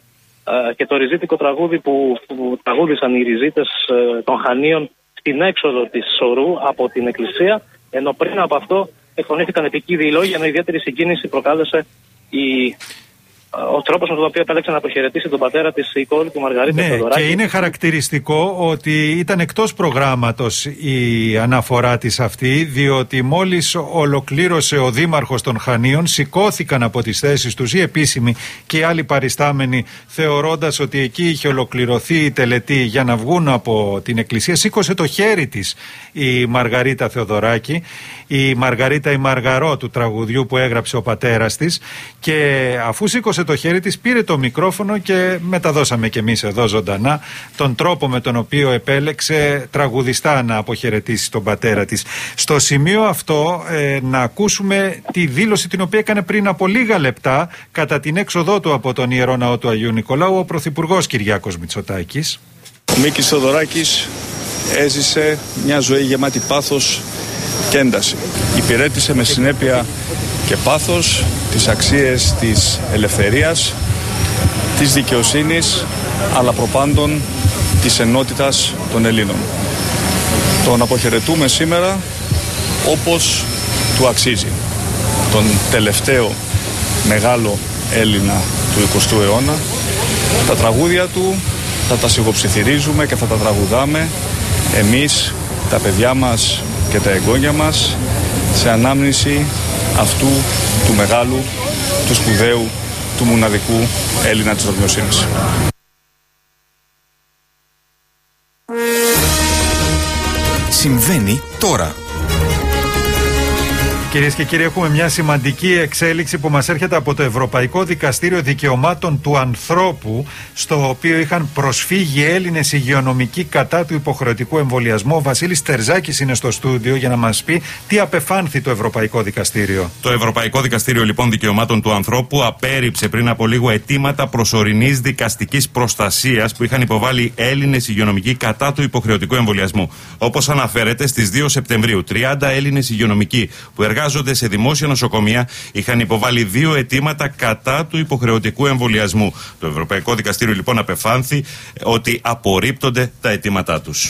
ε, και το ριζίτικο τραγούδι που, που τραγούδησαν οι ριζίτες ε, των Χανίων στην έξοδο της Σωρού από την εκκλησία, ενώ πριν από αυτό εκφωνήθηκαν επικίδιοι λόγοι, ενώ ιδιαίτερη συγκίνηση προκάλεσε η ο τρόπος με τον οποίο επέλεξε να αποχαιρετήσει τον πατέρα της, η κόρη του Μαργαρίτη ναι, Θεοδωράκη. Και είναι χαρακτηριστικό ότι ήταν εκτός προγράμματος η αναφορά της αυτή, διότι μόλις ολοκλήρωσε ο δήμαρχος των Χανίων, σηκώθηκαν από τις θέσεις τους οι επίσημοι και οι άλλοι παριστάμενοι, θεωρώντας ότι εκεί είχε ολοκληρωθεί η τελετή για να βγουν από την εκκλησία. Σήκωσε το χέρι της η Μαργαρίτα Θεοδωράκη, η Μαργαρίτα η Μαργαρό του τραγουδιού που έγραψε ο πατέρας της, και αφού σήκωσε το χέρι της, πήρε το μικρόφωνο και μεταδώσαμε κι εμείς εδώ ζωντανά τον τρόπο με τον οποίο επέλεξε τραγουδιστά να αποχαιρετήσει τον πατέρα της. Στο σημείο αυτό ε, να ακούσουμε τη δήλωση την οποία έκανε πριν από λίγα λεπτά κατά την έξοδό του από τον Ιερό Ναό του Αγίου Νικολάου ο Πρωθυπουργός Κυριάκος Μητσοτάκης. Ο Μίκης Θοδωράκης έζησε μια ζωή γεμάτη πάθος και ένταση. Υπηρέτησε με συνέπεια και πάθος τις αξίες της ελευθερίας, της δικαιοσύνης, αλλά προπάντων της ενότητας των Ελλήνων. Τον αποχαιρετούμε σήμερα όπως του αξίζει. Τον τελευταίο μεγάλο Έλληνα του εικοστού αιώνα. Τα τραγούδια του θα τα σιγοψιθυρίζουμε και θα τα τραγουδάμε εμείς, τα παιδιά μας και τα εγγόνια μας, σε ανάμνηση αυτού του μεγάλου, του σπουδαίου, του μοναδικού Έλληνα της Ρωμιοσύνης. Συμβαίνει τώρα. Κυρίες και κύριοι, έχουμε μια σημαντική εξέλιξη που μας έρχεται από το Ευρωπαϊκό Δικαστήριο Δικαιωμάτων του Ανθρώπου, στο οποίο είχαν προσφύγει Έλληνες υγειονομικοί κατά του υποχρεωτικού εμβολιασμού. Ο Βασίλης Τερζάκης είναι στο στούντιο για να μας πει τι απεφάνθη το Ευρωπαϊκό Δικαστήριο. Το Ευρωπαϊκό Δικαστήριο λοιπόν Δικαιωμάτων του Ανθρώπου απέρριψε πριν από λίγο αιτήματα προσωρινής δικαστικής προστασίας που είχαν υποβάλει Έλληνες υγειονομικοί κατά του υποχρεωτικού εμβολιασμού. Όπως αναφέρεται, στις δύο Σεπτεμβρίου, τριάντα Έλληνες υγειονομικοί που εργάζονται σε δημόσια νοσοκομεία είχαν υποβάλει δύο αιτήματα κατά του υποχρεωτικού εμβολιασμού. Το Ευρωπαϊκό Δικαστήριο λοιπόν απεφάνθη ότι απορρίπτονται τα αιτήματά τους.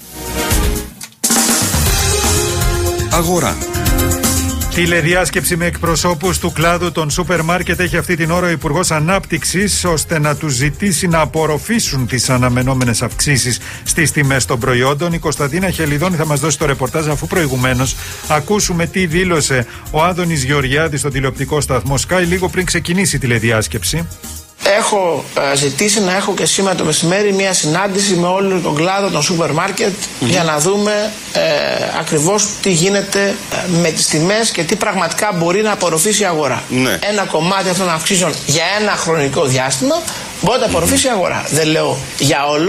Αγορά. Τηλεδιάσκεψη με εκπροσώπους του κλάδου των σούπερ μάρκετ έχει αυτή την ώρα ο Υπουργός Ανάπτυξης, ώστε να τους ζητήσει να απορροφήσουν τις αναμενόμενες αυξήσεις στις τιμές των προϊόντων. Η Κωνσταντίνα Χελιδόνη θα μας δώσει το ρεπορτάζ, αφού προηγουμένως ακούσουμε τι δήλωσε ο Άδωνης Γεωργιάδης στον τηλεοπτικό σταθμό Sky λίγο πριν ξεκινήσει η τηλεδιάσκεψη. Έχω ε, ζητήσει να έχω και σήμερα το μεσημέρι μια συνάντηση με όλο τον κλάδο των σούπερ μάρκετ mm-hmm. για να δούμε ε, ακριβώς τι γίνεται ε, με τις τιμές και τι πραγματικά μπορεί να απορροφήσει η αγορά. Ναι. Ένα κομμάτι αυτών των αυξήσεων για ένα χρονικό διάστημα μπορεί να απορροφήσει η αγορά. Δεν λέω για όλο,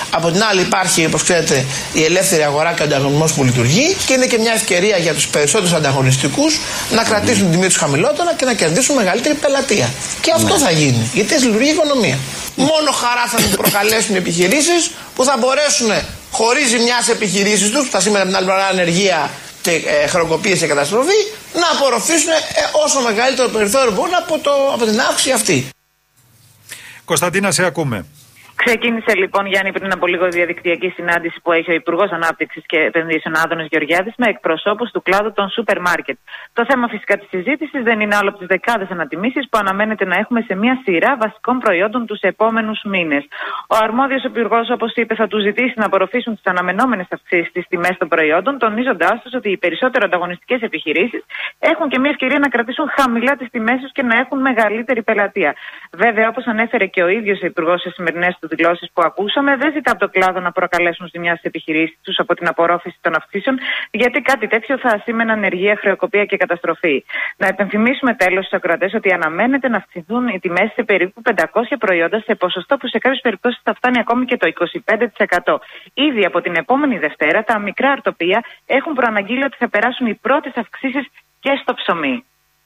Από την άλλη υπάρχει, όπως ξέρετε, η ελεύθερη αγορά και ο ανταγωνισμός που λειτουργεί και είναι και μια ευκαιρία για τους περισσότερους ανταγωνιστικούς να κρατήσουν την τιμή τους χαμηλότερα και να κερδίσουν μεγαλύτερη πελατεία. Και αυτό ναι. θα γίνει, γιατί έτσι λειτουργεί η οικονομία. Μόνο χαρά θα του προκαλέσουν οι επιχειρήσεις που θα μπορέσουν χωρίς ζημιά σε επιχειρήσεις τους, που θα σήμερα από την άλλη πλευρά ανεργία και ε, χρεοκοπίες και καταστροφή, να απορροφήσουν ε, όσο μεγαλύτερο περιθώριο μπορούν από, το, από την αύξηση αυτή. Κωνσταντίνα, σε ακούμε. Ξεκίνησε λοιπόν, Γιάννη, πριν από λίγο η διαδικτυακή συνάντηση που έχει ο Υπουργός Ανάπτυξης και Επενδύσεων Άδωνης Γεωργιάδης με εκπροσώπους του κλάδου των σούπερ μάρκετ. Το θέμα φυσικά της συζήτησης δεν είναι άλλο από τις δεκάδες ανατιμήσεις που αναμένεται να έχουμε σε μια σειρά βασικών προϊόντων τους επόμενους μήνες. Ο αρμόδιος Υπουργός, όπως είπε, θα τους ζητήσει να απορροφήσουν τις αναμενόμενες αυξήσεις στις τιμές των προϊόντων, τονίζοντάς τους ότι οι περισσότερο ανταγωνιστικές επιχειρήσεις έχουν και μια ευκαιρία να κρατήσουν χαμηλά τις τιμές τους και να έχουν μεγαλύτερη πελατεία. Βέβαια, όπως ανέφερε και ο ίδιος ο Υπουργός σε σημερινές του δηλώσεις που ακούσαμε, δεν ζητά από το κλάδο να προκαλέσουν ζημιά στις επιχειρήσεις τους από την απορρόφηση των αυξήσεων, γιατί κάτι τέτοιο θα σήμαινε ανεργία, χρεοκοπία και καταστροφή. Να υπενθυμίσουμε τέλος στους ακροατές ότι αναμένεται να αυξηθούν οι τιμές σε περίπου πεντακόσια προϊόντα σε ποσοστό που σε κάποιες περιπτώσεις θα φτάνει ακόμη και το είκοσι πέντε τοις εκατό. Ήδη από την επόμενη Δευτέρα τα μικρά αρτοπία έχουν προαναγγείλει ότι θα περάσουν οι πρώτες αυξήσεις και στο ψωμί.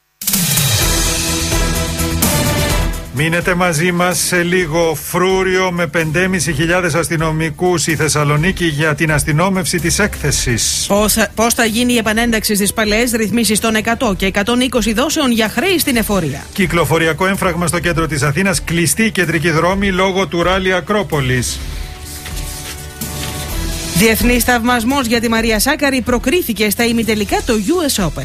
Μείνετε μαζί μας σε λίγο. Φρούριο με πέντε χιλιάδες πεντακόσιους αστυνομικούς η Θεσσαλονίκη για την αστυνόμευση της έκθεσης. Πώς, πώς θα γίνει η επανένταξη στις παλαιές ρυθμίσεις των εκατό και εκατόν είκοσι δόσεων για χρέη στην εφορία. Κυκλοφοριακό έμφραγμα στο κέντρο της Αθήνας, κλειστή κεντρική δρόμη λόγω του ράλι Ακρόπολης. Διεθνής θαυμασμός για τη Μαρία Σάκαρη, προκρίθηκε στα ημιτελικά το γιου ες Open.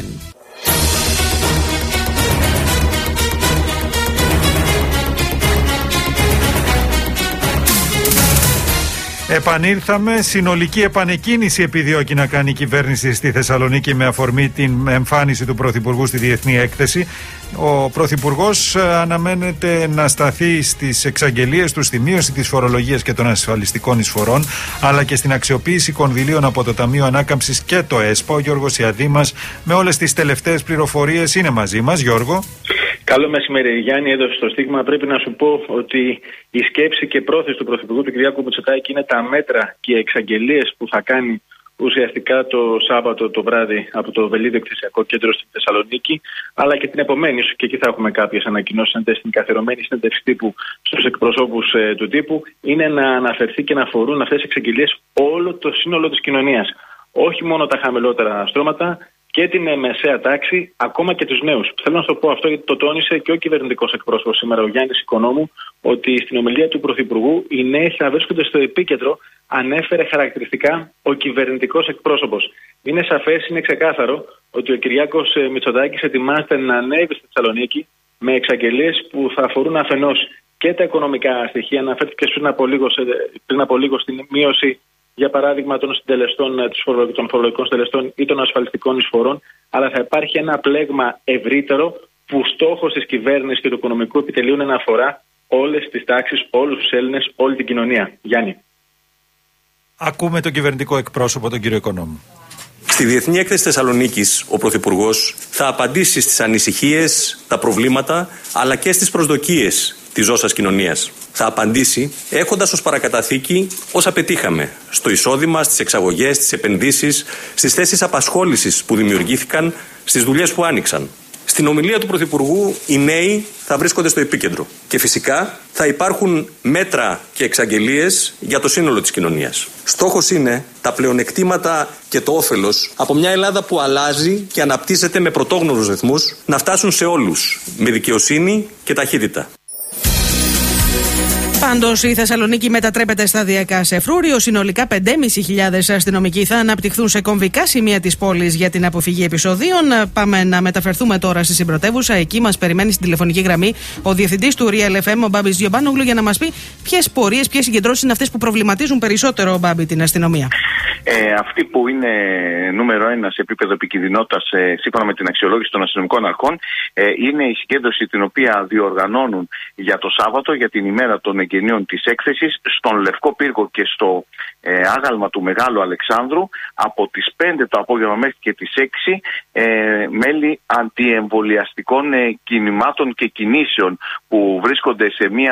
Επανήλθαμε. Συνολική επανεκκίνηση επιδιώκει να κάνει η κυβέρνηση στη Θεσσαλονίκη με αφορμή την εμφάνιση του Πρωθυπουργού στη Διεθνή Έκθεση. Ο Πρωθυπουργός αναμένεται να σταθεί στις εξαγγελίες του, στη μείωση της φορολογίας και των ασφαλιστικών εισφορών, αλλά και στην αξιοποίηση κονδυλίων από το Ταμείο Ανάκαμψης και το ΕΣΠΑ. Ο Γιώργος Ιαδήμας με όλες τις τελευταίες πληροφορίες είναι μαζί μας. Γιώργο. Καλό μεσημέρι, Γιάννη. Έδωσε το στίγμα. Πρέπει να σου πω ότι η σκέψη και πρόθεση του Πρωθυπουργού του Κυριάκου Μητσοτάκη είναι τα μέτρα και οι εξαγγελίες που θα κάνει ουσιαστικά το Σάββατο το βράδυ από το Βελίδιο Εκθεσιακό Κέντρο στη Θεσσαλονίκη, αλλά και την επομένη, και εκεί θα έχουμε κάποιες ανακοινώσεις στην καθιερωμένη συνέντευξη τύπου στους εκπροσώπους ε, του τύπου, είναι να αναφερθεί και να αφορούν αυτές τις εξαγγελίες όλο το σύνολο της κοινωνίας. Όχι μόνο τα χαμηλότερα στρώματα, και την μεσαία τάξη, ακόμα και τους νέους. Θέλω να σου το πω αυτό γιατί το τόνισε και ο κυβερνητικός εκπρόσωπος σήμερα, ο Γιάννης Οικονόμου, ότι στην ομιλία του Πρωθυπουργού οι νέοι θα βρίσκονται στο επίκεντρο, ανέφερε χαρακτηριστικά ο κυβερνητικός εκπρόσωπος. Είναι σαφές, είναι ξεκάθαρο ότι ο Κυριάκος Μητσοτάκης ετοιμάζεται να ανέβει στη Θεσσαλονίκη με εξαγγελίες που θα αφορούν αφενός και τα οικονομικά στοιχεία. Αναφέρθηκε πριν από λίγο, πριν από λίγο στην μείωση, για παράδειγμα, των συντελεστών, των φορολογικών συντελεστών ή των ασφαλιστικών εισφορών, αλλά θα υπάρχει ένα πλέγμα ευρύτερο που στόχος της κυβέρνησης και του οικονομικού επιτελείου είναι να αφορά όλες τις τάξεις, όλους τους Έλληνες, όλη την κοινωνία. Γιάννη. Ακούμε τον κυβερνητικό εκπρόσωπο, τον κύριο Οικονόμου. Στη Διεθνή Έκθεση Θεσσαλονίκης, ο Πρωθυπουργός θα απαντήσει στις ανησυχίες, τα προβλήματα, αλλά και στις προσδοκίες της ζώσας κοινωνίας. Θα απαντήσει έχοντας ως παρακαταθήκη όσα πετύχαμε στο εισόδημα, στις εξαγωγές, στις επενδύσεις, στις θέσεις απασχόλησης που δημιουργήθηκαν, στις δουλειές που άνοιξαν. Στην ομιλία του Πρωθυπουργού οι νέοι θα βρίσκονται στο επίκεντρο και φυσικά θα υπάρχουν μέτρα και εξαγγελίες για το σύνολο της κοινωνίας. Στόχος είναι τα πλεονεκτήματα και το όφελος από μια Ελλάδα που αλλάζει και αναπτύσσεται με πρωτόγνωρους ρυθμούς να φτάσουν σε όλους με δικαιοσύνη και ταχύτητα. Πάντως, η Θεσσαλονίκη μετατρέπεται σταδιακά σε φρούριο. Συνολικά πέντε χιλιάδες πεντακόσιοι αστυνομικοί θα αναπτυχθούν σε κομβικά σημεία της πόλης για την αποφυγή επεισοδίων. Πάμε να μεταφερθούμε τώρα στη συμπρωτεύουσα. Εκεί μας περιμένει στην τηλεφωνική γραμμή ο διευθυντής του Real εφ εμ, ο Μπάμπης Γιομπάνογλου, για να μας πει ποιες πορείες, ποιες συγκεντρώσεις είναι αυτές που προβληματίζουν περισσότερο, ο Μπάμπη, την αστυνομία. Ε, αυτή που είναι νούμερο ένα σε επίπεδο επικινδυνότητας, ε, σύμφωνα με την αξιολόγηση των αστυνομικών αρχών, ε, είναι η συγκέντρωση την οποία διοργανώνουν για το Σάββατο, για την ημέρα των εγγενείων της έκθεσης, στον Λευκό Πύργο και στο ε, άγαλμα του Μεγάλου Αλεξάνδρου, από τις πέντε το απόγευμα μέχρι και τις έξι, ε, μέλη αντιεμβολιαστικών ε, κινημάτων και κινήσεων που βρίσκονται σε μια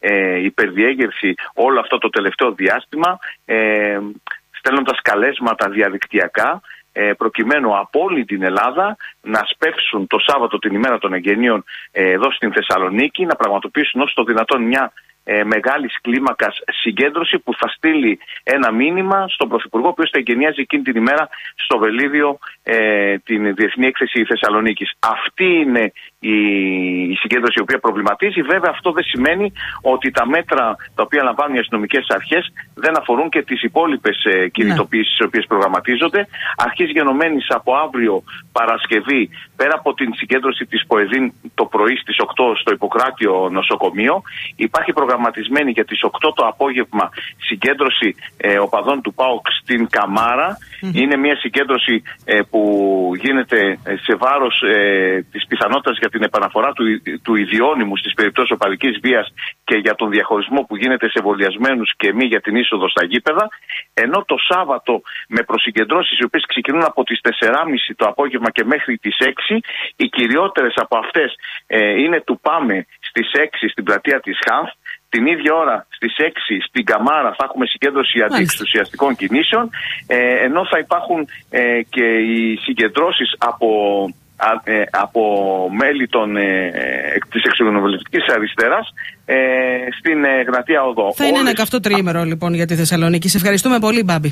ε, υπερδιέγερση όλο αυτό το τελευταίο διάστημα, ε, στέλνοντας καλέσματα διαδικτυακά, ε, προκειμένου από όλη την Ελλάδα να σπεύσουν το Σάββατο την ημέρα των εγγενείων ε, εδώ στην Θεσσαλονίκη, να πραγματοποιήσουν όσο το δυνατόν μια Ε, μεγάλης κλίμακας συγκέντρωση που θα στείλει ένα μήνυμα στον Πρωθυπουργό, ο οποίος θα εγκαινιάζει εκείνη την ημέρα στο Βελίδιο ε, την Διεθνή Έκθεση Θεσσαλονίκης. Αυτή είναι η, η συγκέντρωση η οποία προβληματίζει. Βέβαια, αυτό δεν σημαίνει ότι τα μέτρα τα οποία λαμβάνουν οι αστυνομικές αρχές δεν αφορούν και τις υπόλοιπες ε, κινητοποιήσεις, οι οποίες προγραμματίζονται. Αρχής γενομένης από αύριο Παρασκευή, πέρα από την συγκέντρωση της ΠΟΕΔΗΝ το πρωί στις οκτώ στο Ιπποκράτιο νοσοκομείο, υπάρχει προγραμματισμένη για τις οκτώ το απόγευμα συγκέντρωση ε, οπαδών του ΠΑΟΚ στην Καμάρα. Mm-hmm. Είναι μια συγκέντρωση ε, που γίνεται σε βάρος ε, της πιθανότητας για την επαναφορά του, του ιδιώνυμου στις περιπτώσεις οπαδικής βίας και για τον διαχωρισμό που γίνεται σε εμβολιασμένους και μη για την είσοδο στα γήπεδα. Ενώ το Σάββατο με προσυγκεντρώσεις οι οποίες ξεκινούν από τις τέσσερις και μισή το απόγευμα και μέχρι τις έξι, οι κυριότερες από αυτές ε, είναι του Πάμε στις έξι στην πλατεία της Χανθ. Την ίδια ώρα στις έξι στην Καμάρα θα έχουμε συγκέντρωση αντιεξουσιαστικών κινήσεων, ε, ενώ θα υπάρχουν ε, και οι συγκεντρώσεις από, α, ε, από μέλη των, ε, της εξωγενοβουλευτικής αριστεράς ε, στην ε, Γνατία Οδό. Θα είναι Όλες... ένα καυτό τριήμερο λοιπόν για τη Θεσσαλονίκη. Σε ευχαριστούμε πολύ, Μπάμπη.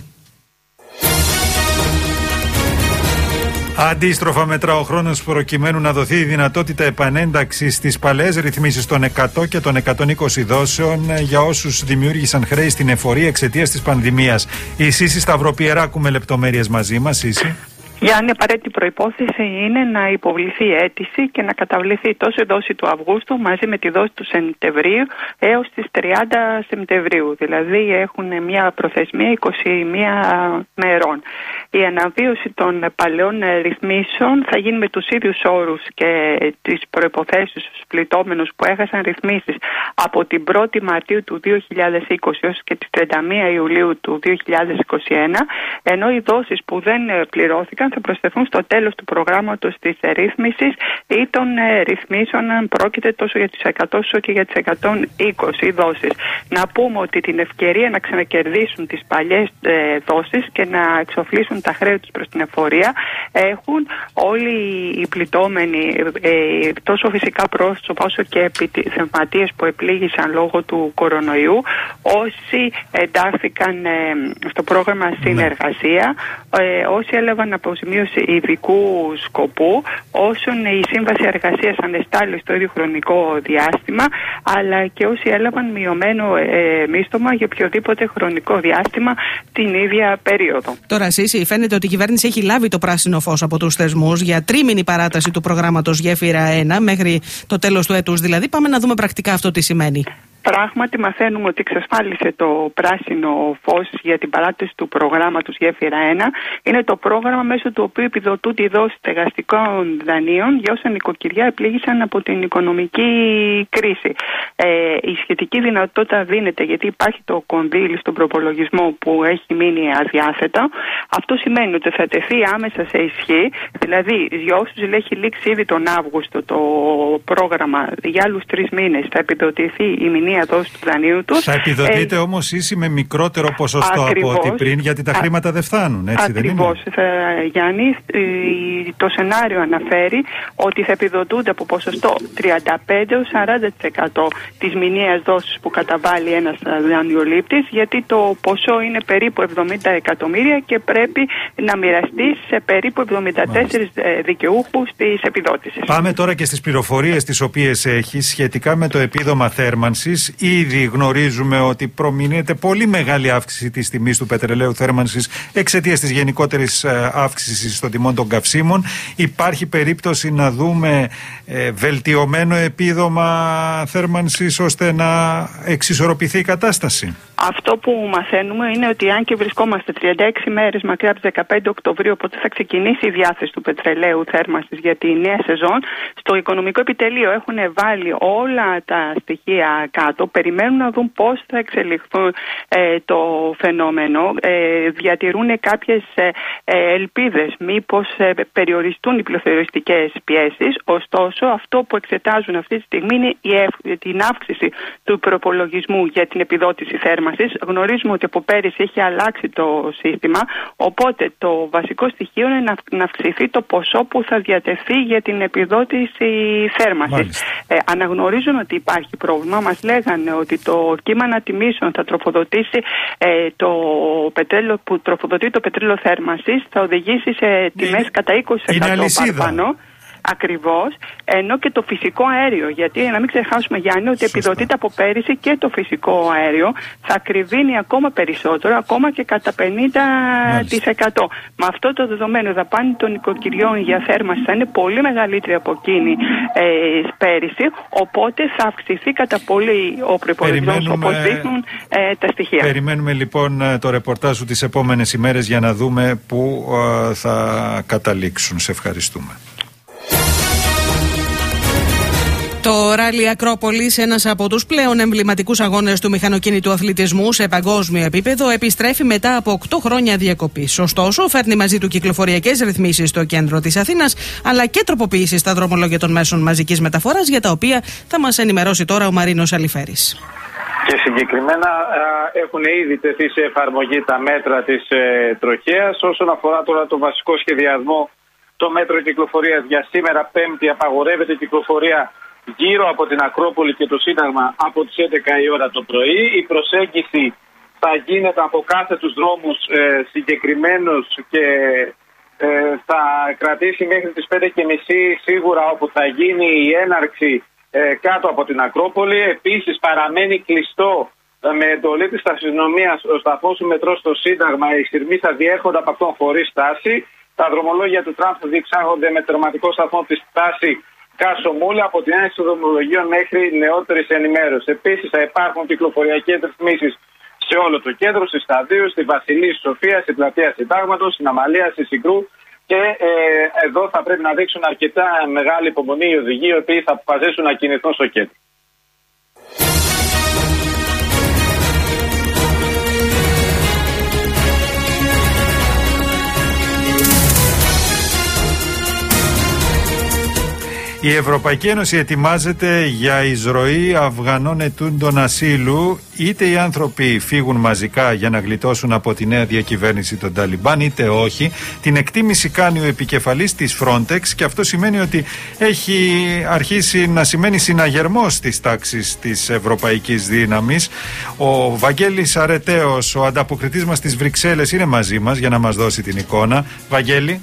Αντίστροφα μετρά ο χρόνος προκειμένου να δοθεί η δυνατότητα επανένταξης στις παλαιές ρυθμίσεις των εκατό και των εκατόν είκοσι δόσεων για όσους δημιούργησαν χρέη στην εφορία εξαιτίας της πανδημίας. Η Σύση Σταυροπιερά, ακούμε λεπτομέρειες μαζί μας. Σύση. Γιάννη, απαραίτητη προϋπόθεση είναι να υποβληθεί αίτηση και να καταβληθεί τόσο η δόση του Αυγούστου μαζί με τη δόση του Σεπτεμβρίου έως τις τριάντα Σεπτεμβρίου. Δηλαδή έχουν μια προθεσμία είκοσι μία μερών. Η αναβίωση των παλαιών ρυθμίσεων θα γίνει με τους ίδιους όρους και τις προϋποθέσεις στους πληττόμενους που έχασαν ρυθμίσεις από την πρώτη Μαρτίου του δύο χιλιάδες είκοσι έως και τις τριάντα μία Ιουλίου του δύο χιλιάδες είκοσι ένα, ενώ οι δόσεις που δεν πληρώθηκαν θα προσθεθούν στο τέλος του προγράμματος της ρύθμισης ή των ρυθμίσεων, αν πρόκειται τόσο για τις εκατό όσο και για τις εκατόν είκοσι δόσεις. Να πούμε ότι την ευκαιρία να ξανακερδίσουν τις παλιές ε, δόσεις και να εξοφλήσουν τα χρέη τους προς την εφορία έχουν όλοι οι πληττόμενοι, ε, τόσο φυσικά πρόσωπα όσο και επιθεματίες που επλήγησαν λόγω του κορονοϊού, όσοι εντάχθηκαν ε, στο πρόγραμμα συνεργασία, ε, όσοι έλαβαν αποζημίωση ειδικού σκοπού, όσων η σύμβαση εργασίας ανεστάλλει στο ίδιο χρονικό διάστημα, αλλά και όσοι έλαβαν μειωμένο ε, μίστομα για οποιοδήποτε χρονικό διάστημα την ίδια περίοδο. Τώρα, Σύση, φαίνεται ότι η κυβέρνηση έχει λάβει το πράσινο φως από τους θεσμούς για τρίμηνη παράταση του προγράμματος Γέφυρα ένα μέχρι το τέλος του έτους. Δηλαδή, πάμε να δούμε πρακτικά αυτό τι σημαίνει. Πράγματι, μαθαίνουμε ότι εξασφάλισε το πράσινο φως για την παράταση του προγράμματος Γέφυρα ένα. Είναι το πρόγραμμα μέσω του οποίου επιδοτούνται οι δόσεις στεγαστικών δανείων για όσα νοικοκυριά επλήγησαν από την οικονομική κρίση. Ε, η σχετική δυνατότητα δίνεται γιατί υπάρχει το κονδύλι στον προπολογισμό που έχει μείνει αδιάθετο. Αυτό σημαίνει ότι θα τεθεί άμεσα σε ισχύ, δηλαδή για όσους έχει λήξει ήδη τον Αύγουστο το πρόγραμμα για άλλους τρεις μήνες θα επιδοτηθεί η μηνύα δόση του δανείου τους. Θα επιδοτείται ε, όμως ίση με μικρότερο ποσοστό ακριβώς, από ό,τι πριν, γιατί τα α, χρήματα δεν φτάνουν, έτσι ακριβώς, δεν είναι? Ακριβώς, Γιάννη, το σενάριο αναφέρει ότι θα επιδοτούνται από ποσοστό τριάντα πέντε έως σαράντα τοις εκατό της μηνιαίας δόσης που καταβάλει ένας δανειολήπτης, γιατί το ποσό είναι περίπου εβδομήντα εκατομμύρια και πρέπει να μοιραστεί σε περίπου εβδομήντα τέσσερις δικαιούχους της επιδότησης. Πάμε τώρα και στις πληροφορίες τις οποίες έχει σχετικά με το επίδομα θέρμανσης. Ήδη γνωρίζουμε ότι προμηνύεται πολύ μεγάλη αύξηση της τιμής του πετρελαίου θέρμανσης εξαιτίας της γενικότερης αύξησης των τιμών των καυσίμων. Υπάρχει περίπτωση να δούμε ε, βελτιωμένο επίδομα θέρμανσης ώστε να εξισορροπηθεί η κατάσταση? Αυτό που μαθαίνουμε είναι ότι αν και βρισκόμαστε τριάντα έξι μέρες μακριά από τις δεκαπέντε Οκτωβρίου, οπότε θα ξεκινήσει η διάθεση του πετρελαίου θέρμανσης για τη νέα σεζόν, στο Οικονομικό Επιτελείο έχουν βάλει όλα τα στοιχεία κάτω κάτω, περιμένουν να δουν πώς θα εξελιχθούν ε, το φαινόμενο, ε, διατηρούν κάποιες ε, ε, ελπίδες μήπως ε, περιοριστούν οι πληθωριστικές πιέσεις. Ωστόσο, αυτό που εξετάζουν αυτή τη στιγμή είναι η ευ... την αύξηση του προπολογισμού για την επιδότηση θέρμανσης. Γνωρίζουμε ότι από πέρυσι έχει αλλάξει το σύστημα, οπότε το βασικό στοιχείο είναι να, να αυξηθεί το ποσό που θα διατεθεί για την επιδότηση θέρμανσης. Ε, αναγνωρίζουν ότι υπάρχει πρόβλημα. Μας λέγανε ότι το κύμα ανατιμήσεων θα τροφοδοτήσει ε, το πετρέλαιο που τροφοδοτεί το πετρέλαιο θέρμανσης, θα οδηγήσει σε τιμές είναι, κατά είκοσι τοις εκατό παραπάνω. Ακριβώς, ενώ και το φυσικό αέριο. Γιατί να μην ξεχάσουμε, Γιάννη, ότι Σωστά. επιδοτείται από πέρυσι και το φυσικό αέριο. Θα ακριβίνει ακόμα περισσότερο, ακόμα και κατά πενήντα τοις εκατό. Με αυτό το δεδομένο, η δαπάνη των νοικοκυριών για θέρμανση θα είναι πολύ μεγαλύτερη από εκείνη ε, πέρυσι. Οπότε θα αυξηθεί κατά πολύ ο προϋπολογισμός, όπως δείχνουν ε, τα στοιχεία. Περιμένουμε λοιπόν το ρεπορτάζ σου τις επόμενες ημέρες για να δούμε πού ε, θα καταλήξουν. Σε ευχαριστούμε. Το Ράλι Ακρόπολης, ένας από τους πλέον εμβληματικούς αγώνες του μηχανοκίνητου αθλητισμού σε παγκόσμιο επίπεδο, επιστρέφει μετά από οκτώ χρόνια διακοπής. Ωστόσο, φέρνει μαζί του κυκλοφοριακές ρυθμίσεις στο κέντρο της Αθήνας, αλλά και τροποποιήσεις στα δρομολόγια των μέσων μαζικής μεταφοράς, για τα οποία θα μας ενημερώσει τώρα ο Μαρίνος Αλιφέρης. Και συγκεκριμένα έχουν ήδη τεθεί σε εφαρμογή τα μέτρα της ε, τροχέας. Όσον αφορά τώρα το βασικό σχεδιασμό, το μέτρο κυκλοφορίας για σήμερα Πέμπτη απαγορεύεται η κυκλοφορία γύρω από την Ακρόπολη και το Σύνταγμα από τις έντεκα η ώρα το πρωί. Η προσέγγιση θα γίνεται από κάθε τους δρόμους ε, συγκεκριμένους και ε, θα κρατήσει μέχρι τις πέντε και μισή σίγουρα, όπου θα γίνει η έναρξη ε, κάτω από την Ακρόπολη. Επίσης παραμένει κλειστό ε, με εντολή της αστυνομίας ο σταθμός του μετρό στο Σύνταγμα. Οι σειρμοί θα διέρχονται από αυτόν χωρίς στάση. Τα δρομολόγια του τραμ θα διεξάγονται με τερματικό σταθμό στη στάση Κάσο-Μούλα από την έναρξη των δρομολογίων μέχρι νεότερης ενημέρωσης. Επίσης θα υπάρχουν κυκλοφοριακές ρυθμίσεις σε όλο το κέντρο, στη Σταδίου, στη Βασιλής Σοφία, στην Πλατεία Συντάγματος, στην Αμαλία, στη Συγκρού. Και ε, εδώ θα πρέπει να δείξουν αρκετά μεγάλη υπομονή οι οδηγοί, οι οποίοι θα αποφασίσουν να κινηθούν στο κέντρο. Η Ευρωπαϊκή Ένωση ετοιμάζεται για εισρωή Αφγανών ετούντων ασύλου, είτε οι άνθρωποι φύγουν μαζικά για να γλιτώσουν από τη νέα διακυβέρνηση των Ταλιμπάν, είτε όχι. Την εκτίμηση κάνει ο επικεφαλής της Frontex και αυτό σημαίνει ότι έχει αρχίσει να σημαίνει συναγερμός της τάξης της ευρωπαϊκής δύναμης. Ο Βαγγέλης Αρετέος, ο ανταποκριτής μας στις Βρυξέλλες, είναι μαζί μας για να μας δώσει την εικόνα. Βαγγέλη.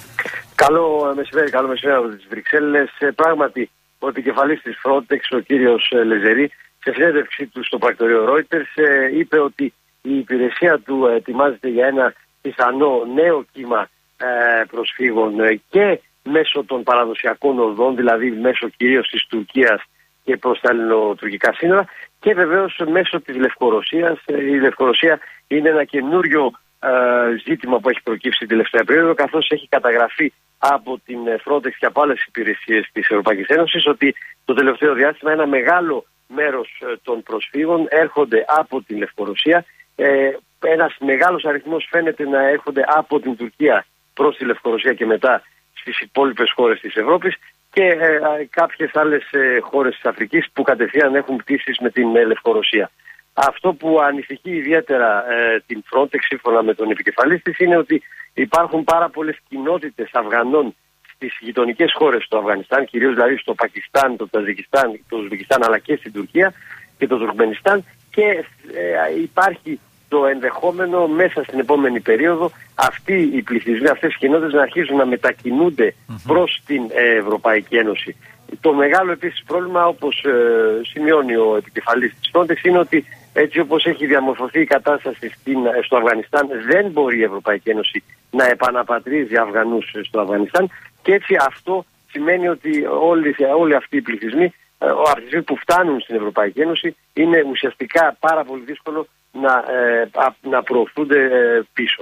Καλό μεσημέρι, καλό μεσημέρι από τις Βρυξέλλες. Πράγματι, ο επικεφαλής της Frontex, ο κύριος Λεζερή, σε συνέντευξή του στο πρακτορείο Reuters, είπε ότι η υπηρεσία του ετοιμάζεται για ένα πιθανό νέο κύμα προσφύγων και μέσω των παραδοσιακών οδών, δηλαδή μέσω κυρίως της Τουρκίας και προς τα ελληνοτουρκικά σύνορα, και βεβαίως μέσω της Λευκορωσίας. Η Λευκορωσία είναι ένα καινούριο ζήτημα που έχει προκύψει την τελευταία περίοδο, καθώς έχει καταγραφεί από την Frontex και από άλλες υπηρεσίες της Ευρωπαϊκής Ένωσης ότι το τελευταίο διάστημα ένα μεγάλο μέρος των προσφύγων έρχονται από την Λευκορωσία. Ε, ένας μεγάλος αριθμός φαίνεται να έρχονται από την Τουρκία προς τη Λευκορωσία και μετά στις υπόλοιπες χώρες της Ευρώπης και ε, κάποιες άλλες ε, χώρες της Αφρικής που κατευθείαν έχουν πτήσεις με την ε, Λευκορωσία. Αυτό που ανησυχεί ιδιαίτερα ε, την Frontex, σύμφωνα με τον επικεφαλής της, είναι ότι υπάρχουν πάρα πολλές κοινότητες Αφγανών στις γειτονικές χώρες του Αφγανιστάν, κυρίως δηλαδή στο Πακιστάν, το Ταζικιστάν, το Ουσβεκιστάν, αλλά και στην Τουρκία και το Τουρκμενιστάν, και ε, υπάρχει το ενδεχόμενο μέσα στην επόμενη περίοδο αυτοί οι πληθυσμοί, αυτές οι κοινότητες να αρχίζουν να μετακινούνται mm-hmm. προς την ε, Ευρωπαϊκή Ένωση. Το μεγάλο επίσης πρόβλημα, όπως ε, σημειώνει ο επικεφαλής της Frontex, είναι ότι έτσι όπως έχει διαμορφωθεί η κατάσταση στην, στο Αφγανιστάν, δεν μπορεί η Ευρωπαϊκή Ένωση να επαναπατρίζει Αφγανούς στο Αφγανιστάν, και έτσι αυτό σημαίνει ότι όλοι, όλοι αυτοί οι πληθυσμοί, ο πληθυσμοί που φτάνουν στην Ευρωπαϊκή Ένωση, είναι ουσιαστικά πάρα πολύ δύσκολο να, ε, να προωθούνται ε, πίσω.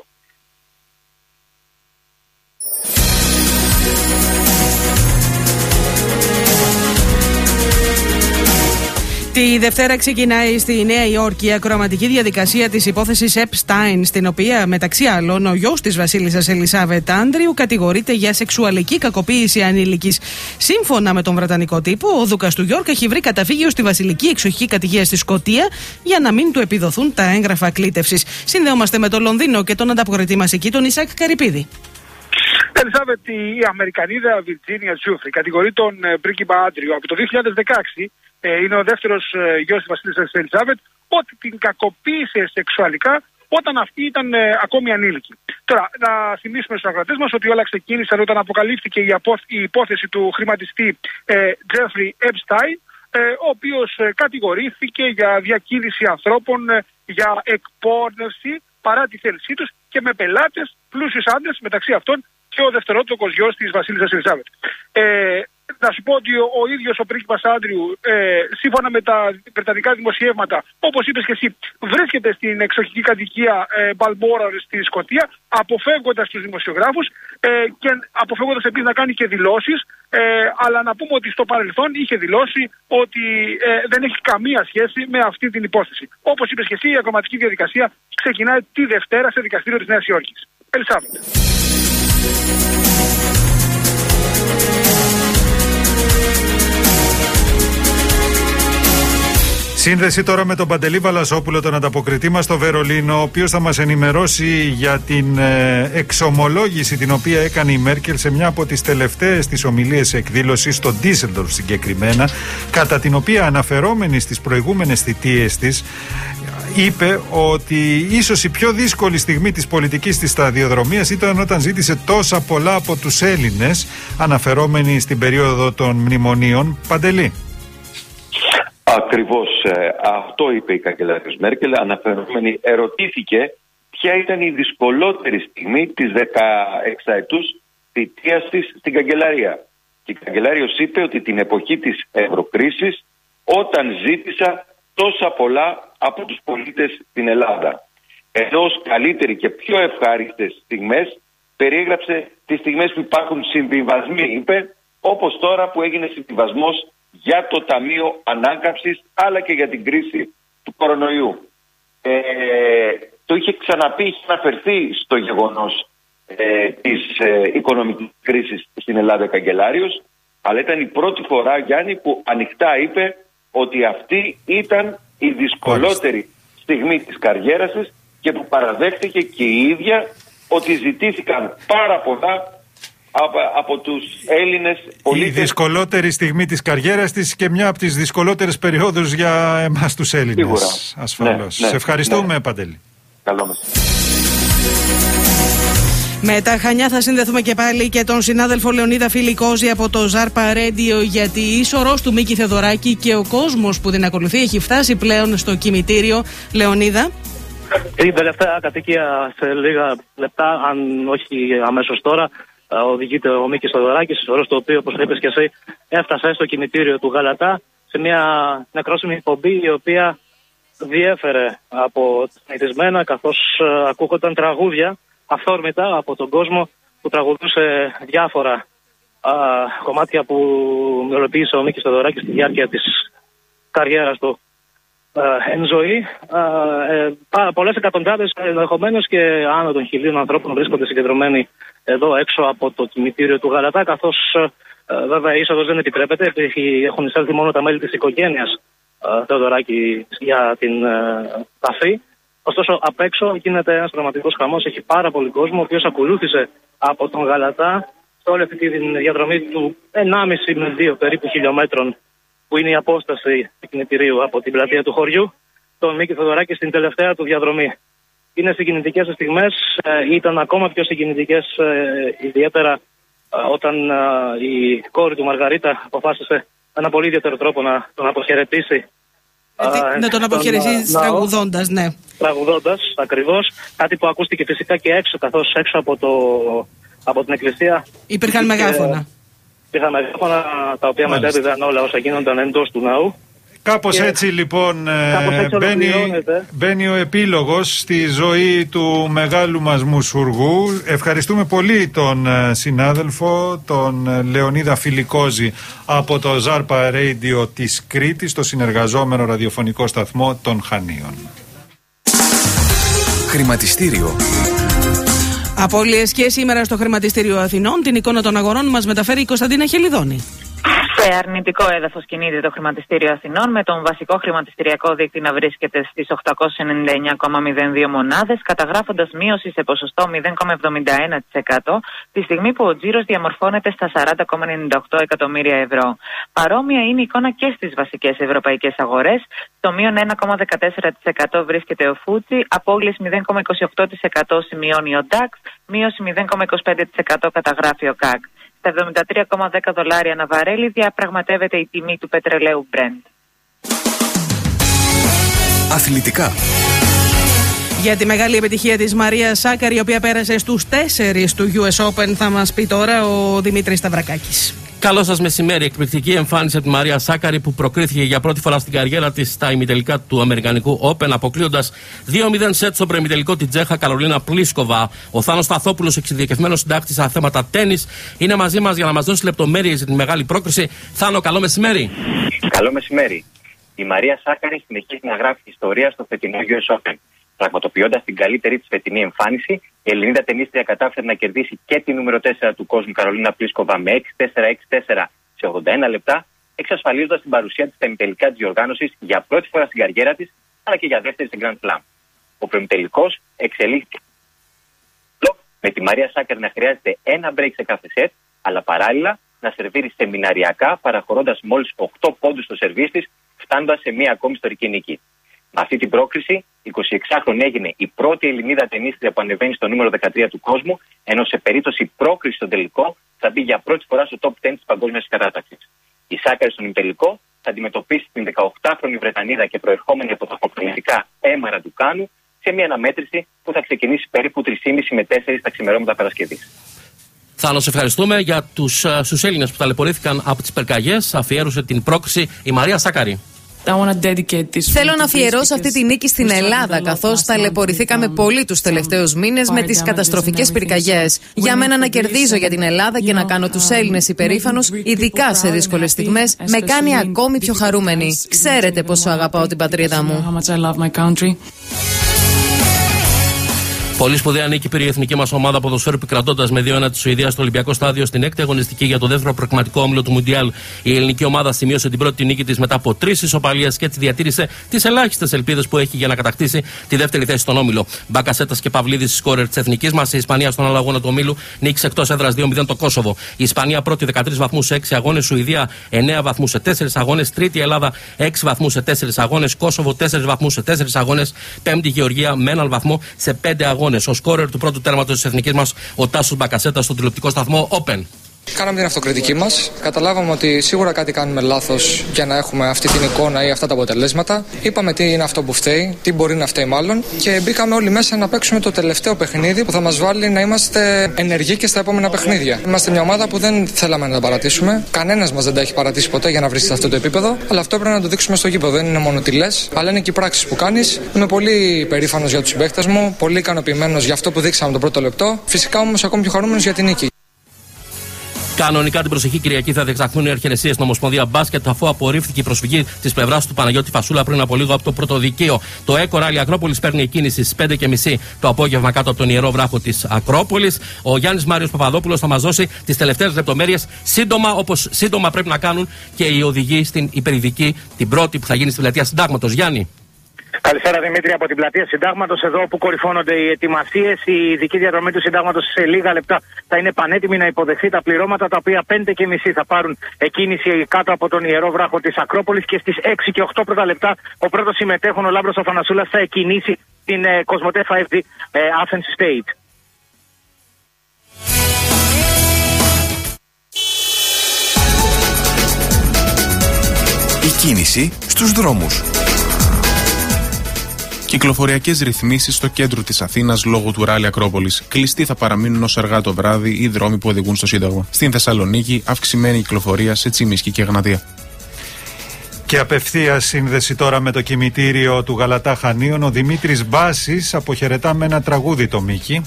Τη Δευτέρα ξεκινάει στη Νέα Υόρκη η ακροαματική διαδικασία της υπόθεσης Epstein, στην οποία μεταξύ άλλων ο γιος της βασίλισσας Ελισάβετ Άντριου κατηγορείται για σεξουαλική κακοποίηση ανήλικης. Σύμφωνα με τον βρετανικό τύπο, ο δούκας του Γιόρκ έχει βρει καταφύγιο στη βασιλική εξοχική κατοικία στη Σκωτία για να μην του επιδοθούν τα έγγραφα κλήτευσης. Συνδεόμαστε με το Λονδίνο και τον ανταποκριτή μας εκεί, τον Ισακ Καρυπίδη. Ελισάβετ, η Αμερικανίδα Βιρτζίνια Τζούφρι κατηγορεί τον πρίγκιπα Άντριου από το δύο χιλιάδες δεκαέξι. Είναι ο δεύτερος γιος της βασίλισσας Ελισάβετ, ότι την κακοποίησε σεξουαλικά όταν αυτή ήταν ε, ακόμη ανήλικη. Τώρα, να θυμίσουμε στους ακροατές μας ότι όλα ξεκίνησαν όταν αποκαλύφθηκε η, απο, η υπόθεση του χρηματιστή ε, Τζέφρι Επστάιν, ε, ο οποίος ε, κατηγορήθηκε για διακίνηση ανθρώπων, ε, για εκπόρνευση παρά τη θέλησή τους και με πελάτες πλούσιους άντρες, μεταξύ αυτών και ο δευτερότοκος γιος της βασίλισσας Ελισάβετ. Ε, Να σου πω ότι ο, ο ίδιος ο πρίγκιπας Άντριου, ε, σύμφωνα με τα βρετανικά δημοσιεύματα, όπως είπες και εσύ, βρίσκεται στην εξοχική κατοικία ε, Μπαλμπόρα στη Σκωτία, αποφεύγοντας τους δημοσιογράφους ε, και αποφεύγοντας επίσης να κάνει και δηλώσεις. Ε, αλλά να πούμε ότι στο παρελθόν είχε δηλώσει ότι ε, δεν έχει καμία σχέση με αυτή την υπόθεση. Όπως είπες και εσύ, η ακροματική διαδικασία ξεκινάει τη Δευτέρα σε δικαστήριο της Νέας Υόρκης. Ελισάβετ. Σύνδεση τώρα με τον Παντελή Βαλασόπουλο, τον ανταποκριτή μας στο Βερολίνο, ο οποίος θα μας ενημερώσει για την ε, εξομολόγηση την οποία έκανε η Μέρκελ σε μια από τις τελευταίες της ομιλίες εκδήλωσης στο Ντίσελντορφ συγκεκριμένα, κατά την οποία, αναφερόμενη στις προηγούμενες θητείες της, είπε ότι ίσως η πιο δύσκολη στιγμή της πολιτικής της σταδιοδρομίας ήταν όταν ζήτησε τόσα πολλά από τους Έλληνες, αναφερόμενη στην περίοδο των μνημονίων. Παντελή. Ακριβώς ε, αυτό είπε η καγκελάριος Μέρκελ, αναφερόμενη, ερωτήθηκε ποια ήταν η δυσκολότερη στιγμή της δεκαεξαετούς θητείας της στην καγκελαρία. Και η καγκελάριος είπε ότι την εποχή της ευρωκρίσης, όταν ζήτησα τόσα πολλά από τους πολίτες στην Ελλάδα. Ενώ ως καλύτερη και πιο ευχάριστες στιγμές περιέγραψε τις στιγμές που υπάρχουν συμβιβασμοί, είπε, όπως τώρα που έγινε συμβιβασμός για το Ταμείο Ανάκαμψης, αλλά και για την κρίση του κορονοϊού. Ε, το είχε ξαναπεί, είχε αναφερθεί στο γεγονός ε, της ε, οικονομικής κρίσης στην Ελλάδα καγκελάριος, αλλά ήταν η πρώτη φορά, Γιάννη, που ανοιχτά είπε ότι αυτή ήταν η δυσκολότερη στιγμή της καριέρας της και που παραδέχτηκε και η ίδια ότι ζητήθηκαν πάρα πολλά Από, από τους Έλληνες πολίτες. Η δυσκολότερη στιγμή της καριέρας της και μια από τις δυσκολότερες περιόδους για εμάς τους Έλληνες. Σίγουρα. Ασφαλώς. Ναι, ναι, Σε ευχαριστούμε, ναι. Παντελή. Καλό μας. Με τα Χανιά θα συνδεθούμε και πάλι και τον συνάδελφο Λεωνίδα Φιλικόζη από το Ζάρπα Ρέντιο, γιατί η σωρός του Μίκη Θεοδωράκη και ο κόσμος που την ακολουθεί έχει φτάσει πλέον στο κημητήριο. Λεωνίδα. Την τελευταία κατοικία σε λίγα λεπτά, αν όχι αμέσως τώρα, οδηγείται ο Μίκης Θεοδωράκης, σωρός το οποίο, όπως είπες και εσύ, έφτασε στο κημητήριο του Γαλατά σε μια νεκρόσιμη εκπομπή η οποία διέφερε από συνηθισμένα, καθώς ακούγονταν τραγούδια αυθόρμητα από τον κόσμο που τραγουδούσε διάφορα α, κομμάτια που μελοποίησε ο Μίκης Θεοδωράκης στη διάρκεια της καριέρας του α, εν ζωή. Α, ε, πολλές εκατοντάδες, ενδεχομένως και άνω των χιλίων ανθρώπων, βρίσκονται συγκεντρωμένοι εδώ έξω από το κημητήριο του Γαλατά, καθώς ε, βέβαια η είσοδος δεν επιτρέπεται, έχουν εισέλθει μόνο τα μέλη της οικογένειας ε, Θεοδωράκη για την ε, ταφή. Ωστόσο, απ' έξω γίνεται ένας δραματικός χαμός. Έχει πάρα πολύ κόσμο, ο οποίος ακολούθησε από τον Γαλατά σε όλη αυτή τη διαδρομή του ενάμιση με δύο περίπου χιλιόμετρων, που είναι η απόσταση του κημητηρίου από την πλατεία του χωριού, τον Μίκη Θεοδωράκη στην τελευταία του διαδρομή. Είναι συγκινητικές στιγμές, ε, ήταν ακόμα πιο συγκινητικές, ε, ιδιαίτερα ε, όταν ε, η κόρη του Μαργαρίτα αποφάσισε με ένα πολύ ιδιαίτερο τρόπο να τον αποχαιρετήσει. Ε, να τον αποχαιρετήσει τραγουδώντας, ναι. Τραγουδώντας, ακριβώς. Κάτι που ακούστηκε φυσικά και έξω, καθώς έξω από, το, από την εκκλησία υπήρχαν μεγάφωνα. Υπήρχαν μεγάφωνα τα οποία μετέδιδαν όλα όσα γίνονταν εντός του ναού. Κάπως έτσι λοιπόν κάπως έτσι μπαίνει, μπαίνει ο επίλογος στη ζωή του μεγάλου μας μουσουργού. Ευχαριστούμε πολύ τον συνάδελφο, τον Λεωνίδα Φιλικόζη από το Ζάρπα Radio της Κρήτης, το συνεργαζόμενο ραδιοφωνικό σταθμό των Χανίων. Χρηματιστήριο. Απώλειες και σήμερα στο Χρηματιστήριο Αθηνών. Την εικόνα των αγορών μας μεταφέρει η Κωνσταντίνα Χελιδόνη. Σε αρνητικό έδαφος κινείται το Χρηματιστήριο Αθηνών, με τον βασικό χρηματιστηριακό δείκτη να βρίσκεται στις οκτακόσιες ενενήντα εννιά κόμμα μηδέν δύο μονάδες, καταγράφοντας μείωση σε ποσοστό μηδέν κόμμα εβδομήντα ένα τοις εκατό, τη στιγμή που ο τζίρος διαμορφώνεται στα σαράντα κόμμα ενενήντα οκτώ εκατομμύρια ευρώ. Παρόμοια είναι η εικόνα και στις βασικές ευρωπαϊκές αγορές. Στο μείον ένα κόμμα δεκατέσσερα τοις εκατό βρίσκεται ο Φούτζι, απώλειες μηδέν κόμμα είκοσι οκτώ τοις εκατό σημειώνει ο νταξ, μείωση μηδέν κόμμα είκοσι πέντε τοις εκατό καταγράφει ο κακ. Στα εβδομήντα τρία κόμμα δέκα δολάρια ανά βαρέλι διαπραγματεύεται η τιμή του πετρελαίου Brent. Αθλητικά. Για τη μεγάλη επιτυχία της Μαρίας Σάκαρη, η οποία πέρασε στους τέσσερις του γιου ες Open, θα μας πει τώρα ο Δημήτρης Σταυρακάκης. Καλό σας μεσημέρι. Εκπληκτική εμφάνιση από τη Μαρία Σάκαρη, που προκρίθηκε για πρώτη φορά στην καριέρα της στα ημιτελικά του Αμερικανικού Open, αποκλείοντας δύο μηδέν σετ στο προημιτελικό την Τσέχα Καρολίνα Πλίσκοβα. Ο Θάνος Σταθόπουλος, εξειδικευμένος συντάκτης σε θέματα τένις, είναι μαζί μας για να μας δώσει λεπτομέρειες για τη μεγάλη πρόκριση. Θάνο, καλό μεσημέρι. Καλό μεσημέρι. Η Μαρία Σάκαρη συνεχίζει να γράφει ιστορία στο φετινό γιου ες Open. Πραγματοποιώντας την καλύτερη της φετινή εμφάνιση, η Ελληνίδα τενίστρια κατάφερε να κερδίσει και τη νούμερο τέσσερα του κόσμου Καρολίνα Πλίσκοβα με έξι τέσσερα έξι τέσσερα σε ογδόντα ένα λεπτά, εξασφαλίζοντας την παρουσία της στα ημιτελικά της διοργάνωσης για πρώτη φορά στην καριέρα της, αλλά και για δεύτερη στην Grand Slam. Ο προημιτελικός εξελίχθηκε με τη Μαρία Σάκαρη να χρειάζεται ένα break σε κάθε σετ, αλλά παράλληλα να σερβίρει σεμιναριακά, παραχωρώντας μόλις οκτώ πόντους στο σερβίς της, φτάνοντας σε μία ακόμη ιστορική νίκη. Με αυτή την πρόκριση, η εικοσιεξάχρονη έγινε η πρώτη Ελληνίδα τενίστρια που ανεβαίνει στο νούμερο δεκατρία του κόσμου, ενώ σε περίπτωση πρόκριση στον τελικό θα μπει για πρώτη φορά στο top δέκα της παγκόσμιας κατάταξης. Η Σάκαρη στον ημιτελικό θα αντιμετωπίσει την δεκαοκτάχρονη Βρετανίδα και προερχόμενη από τα προκριματικά Έμαρα του Κάνου σε μια αναμέτρηση που θα ξεκινήσει περίπου τρεις και μισή με τέσσερις τα ξημερώματα Παρασκευής. Θάνο, σε ευχαριστούμε. Για τους, στους Έλληνες που ταλαιπωρήθηκαν από τις πυρκαγιές, αφιέρωσε την πρόκριση η Μαρία Σάκαρη. Θέλω να αφιερώσω αυτή τη νίκη στην Ελλάδα, καθώς ταλαιπωρηθήκαμε πολύ τους τελευταίους μήνες με τις καταστροφικές πυρκαγιές. Για μένα να κερδίζω για την Ελλάδα και να κάνω τους Έλληνες υπερήφανους, ειδικά σε δύσκολες στιγμές, με κάνει ακόμη πιο χαρούμενοι. Ξέρετε πόσο αγαπάω την πατρίδα μου. Πολύ σπουδαία νίκη πήρε η εθνική μας ομάδα ποδοσφαίρου, επικρατώντας με δύο ένα τη Σουηδία στο Ολυμπιακό Στάδιο στην έκτη αγωνιστική για το δεύτερο προκριματικό όμιλο του Μουντιάλ. Η ελληνική ομάδα σημείωσε την πρώτη νίκη της μετά από τρεις ισοπαλίες και έτσι διατήρησε τις ελάχιστες ελπίδες που έχει για να κατακτήσει τη δεύτερη θέση στον όμιλο. Μπακασέτας και Παυλίδης, σκόρερ της εθνικής μας. Η Ισπανία στον άλλο αγώνα του ομίλου νίκησε εκτός έδρας δύο μηδέν το Κόσοβο. Η Ισπανία πρώτη δεκατρείς βαθμούς σε έξι αγώνες. Σουηδία εννέα βαθμούς σε τέσσερις αγώνες. Τρίτη Ελλάδα έξι βαθμούς σε τέσσερις αγώνες. Κόσοβο τέσσερις βαθμούς σε τέσσερις αγώνες. Πέμπτη Γεωργία με έναν βαθμό σε πέντε αγώνες. Ο σκόρερ του πρώτου τέρματος της εθνικής μας, ο Τάσος Μπακασέτας, στον τηλεοπτικό σταθμό Open. Κάναμε την αυτοκριτική μας. Καταλάβαμε ότι σίγουρα κάτι κάνουμε λάθος για να έχουμε αυτή την εικόνα ή αυτά τα αποτελέσματα. Είπαμε τι είναι αυτό που φταίει, τι μπορεί να φταίει μάλλον. Και μπήκαμε όλοι μέσα να παίξουμε το τελευταίο παιχνίδι που θα μας βάλει να είμαστε ενεργοί και στα επόμενα παιχνίδια. Είμαστε μια ομάδα που δεν θέλαμε να τα παρατήσουμε. Κανένας μας δεν τα έχει παρατήσει ποτέ για να βρει σε αυτό το επίπεδο. Αλλά αυτό πρέπει να το δείξουμε στο γήπεδο. Δεν είναι μόνο τι λες, αλλά είναι και οι πράξεις που κάνεις. Είμαι πολύ περήφανος για τους συμπαίκτες μου, πολύ ικανοποιημένος για αυτό που δείξαμε το πρώτο λεπτό. Φυσικά όμως ακόμη πιο χαρούμενος για την νίκη. Κανονικά την προσεχή Κυριακή θα διεξαχθούν οι αρχαιρεσίες στην Ομοσπονδία Μπάσκετ, αφού απορρίφθηκε η προσφυγή της πλευράς του Παναγιώτη Φασούλα πριν από λίγο από το πρωτοδικείο. Το ΕΚΟ Ράλι Ακρόπολης παίρνει κίνηση στις πέντε και μισή το απόγευμα κάτω από τον ιερό βράχο της Ακρόπολης. Ο Γιάννης Μάριος Παπαδόπουλος θα μας δώσει τις τελευταίες λεπτομέρειες σύντομα, όπως σύντομα πρέπει να κάνουν και οι οδηγοί στην υπερηδική, την πρώτη που θα γίνει στη Πλατεία Συντάγματος. Γιάννη. Καλησπέρα Δημήτρη από την Πλατεία Συντάγματος, εδώ που κορυφώνονται οι ετοιμασίες. Η ειδική διαδρομή του Συντάγματος σε λίγα λεπτά θα είναι πανέτοιμη να υποδεχθεί τα πληρώματα, τα οποία πέντε και μισή θα πάρουν εκκίνηση κάτω από τον ιερό βράχο της Ακρόπολης, και στις έξι και οκτώ πρώτα λεπτά ο πρώτος συμμετέχον, ο Λάμπρος Αφανασούλας, θα εκκινήσει την ε, Κοσμοτέ φάιβ ντι ε, Athens State. Η κίνηση στους δρόμους. Κυκλοφοριακές ρυθμίσεις στο κέντρο της Αθήνας λόγω του Ράλι Ακρόπολης. Κλειστοί θα παραμείνουν ως αργά το βράδυ οι δρόμοι που οδηγούν στο Σύνταγμα. Στην Θεσσαλονίκη, αυξημένη κυκλοφορία σε Τσιμίσκη και Εγνατία. Και απευθεία σύνδεση τώρα με το κημητήριο του Γαλατά Χανίων. Ο Δημήτρης Μπάσης αποχαιρετά με ένα τραγούδι το Μίκη.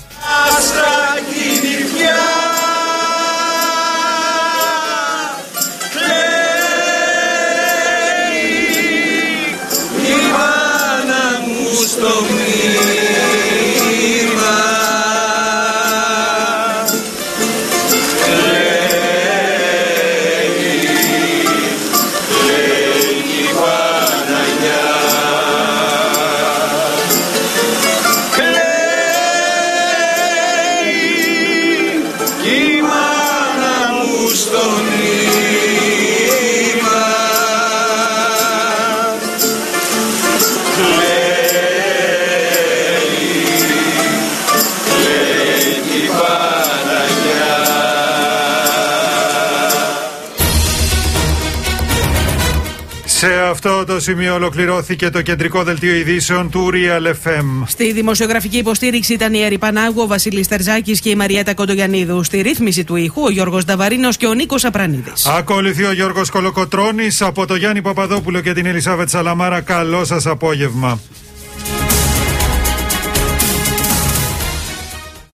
Σε αυτό το σημείο ολοκληρώθηκε το κεντρικό δελτίο ειδήσεων του Real εφ εμ. Στη δημοσιογραφική υποστήριξη ήταν η Έρη Πανάγου, ο Βασίλης Τερζάκης και η Μαριέτα Κοντογιαννίδου. Στη ρύθμιση του ήχου ο Γιώργος Νταβαρίνος και ο Νίκος Απρανίδης. Ακολουθεί ο Γιώργος Κολοκοτρώνης. Από το Γιάννη Παπαδόπουλο και την Ελισάβετ Σαλαμάρα, καλό σας απόγευμα.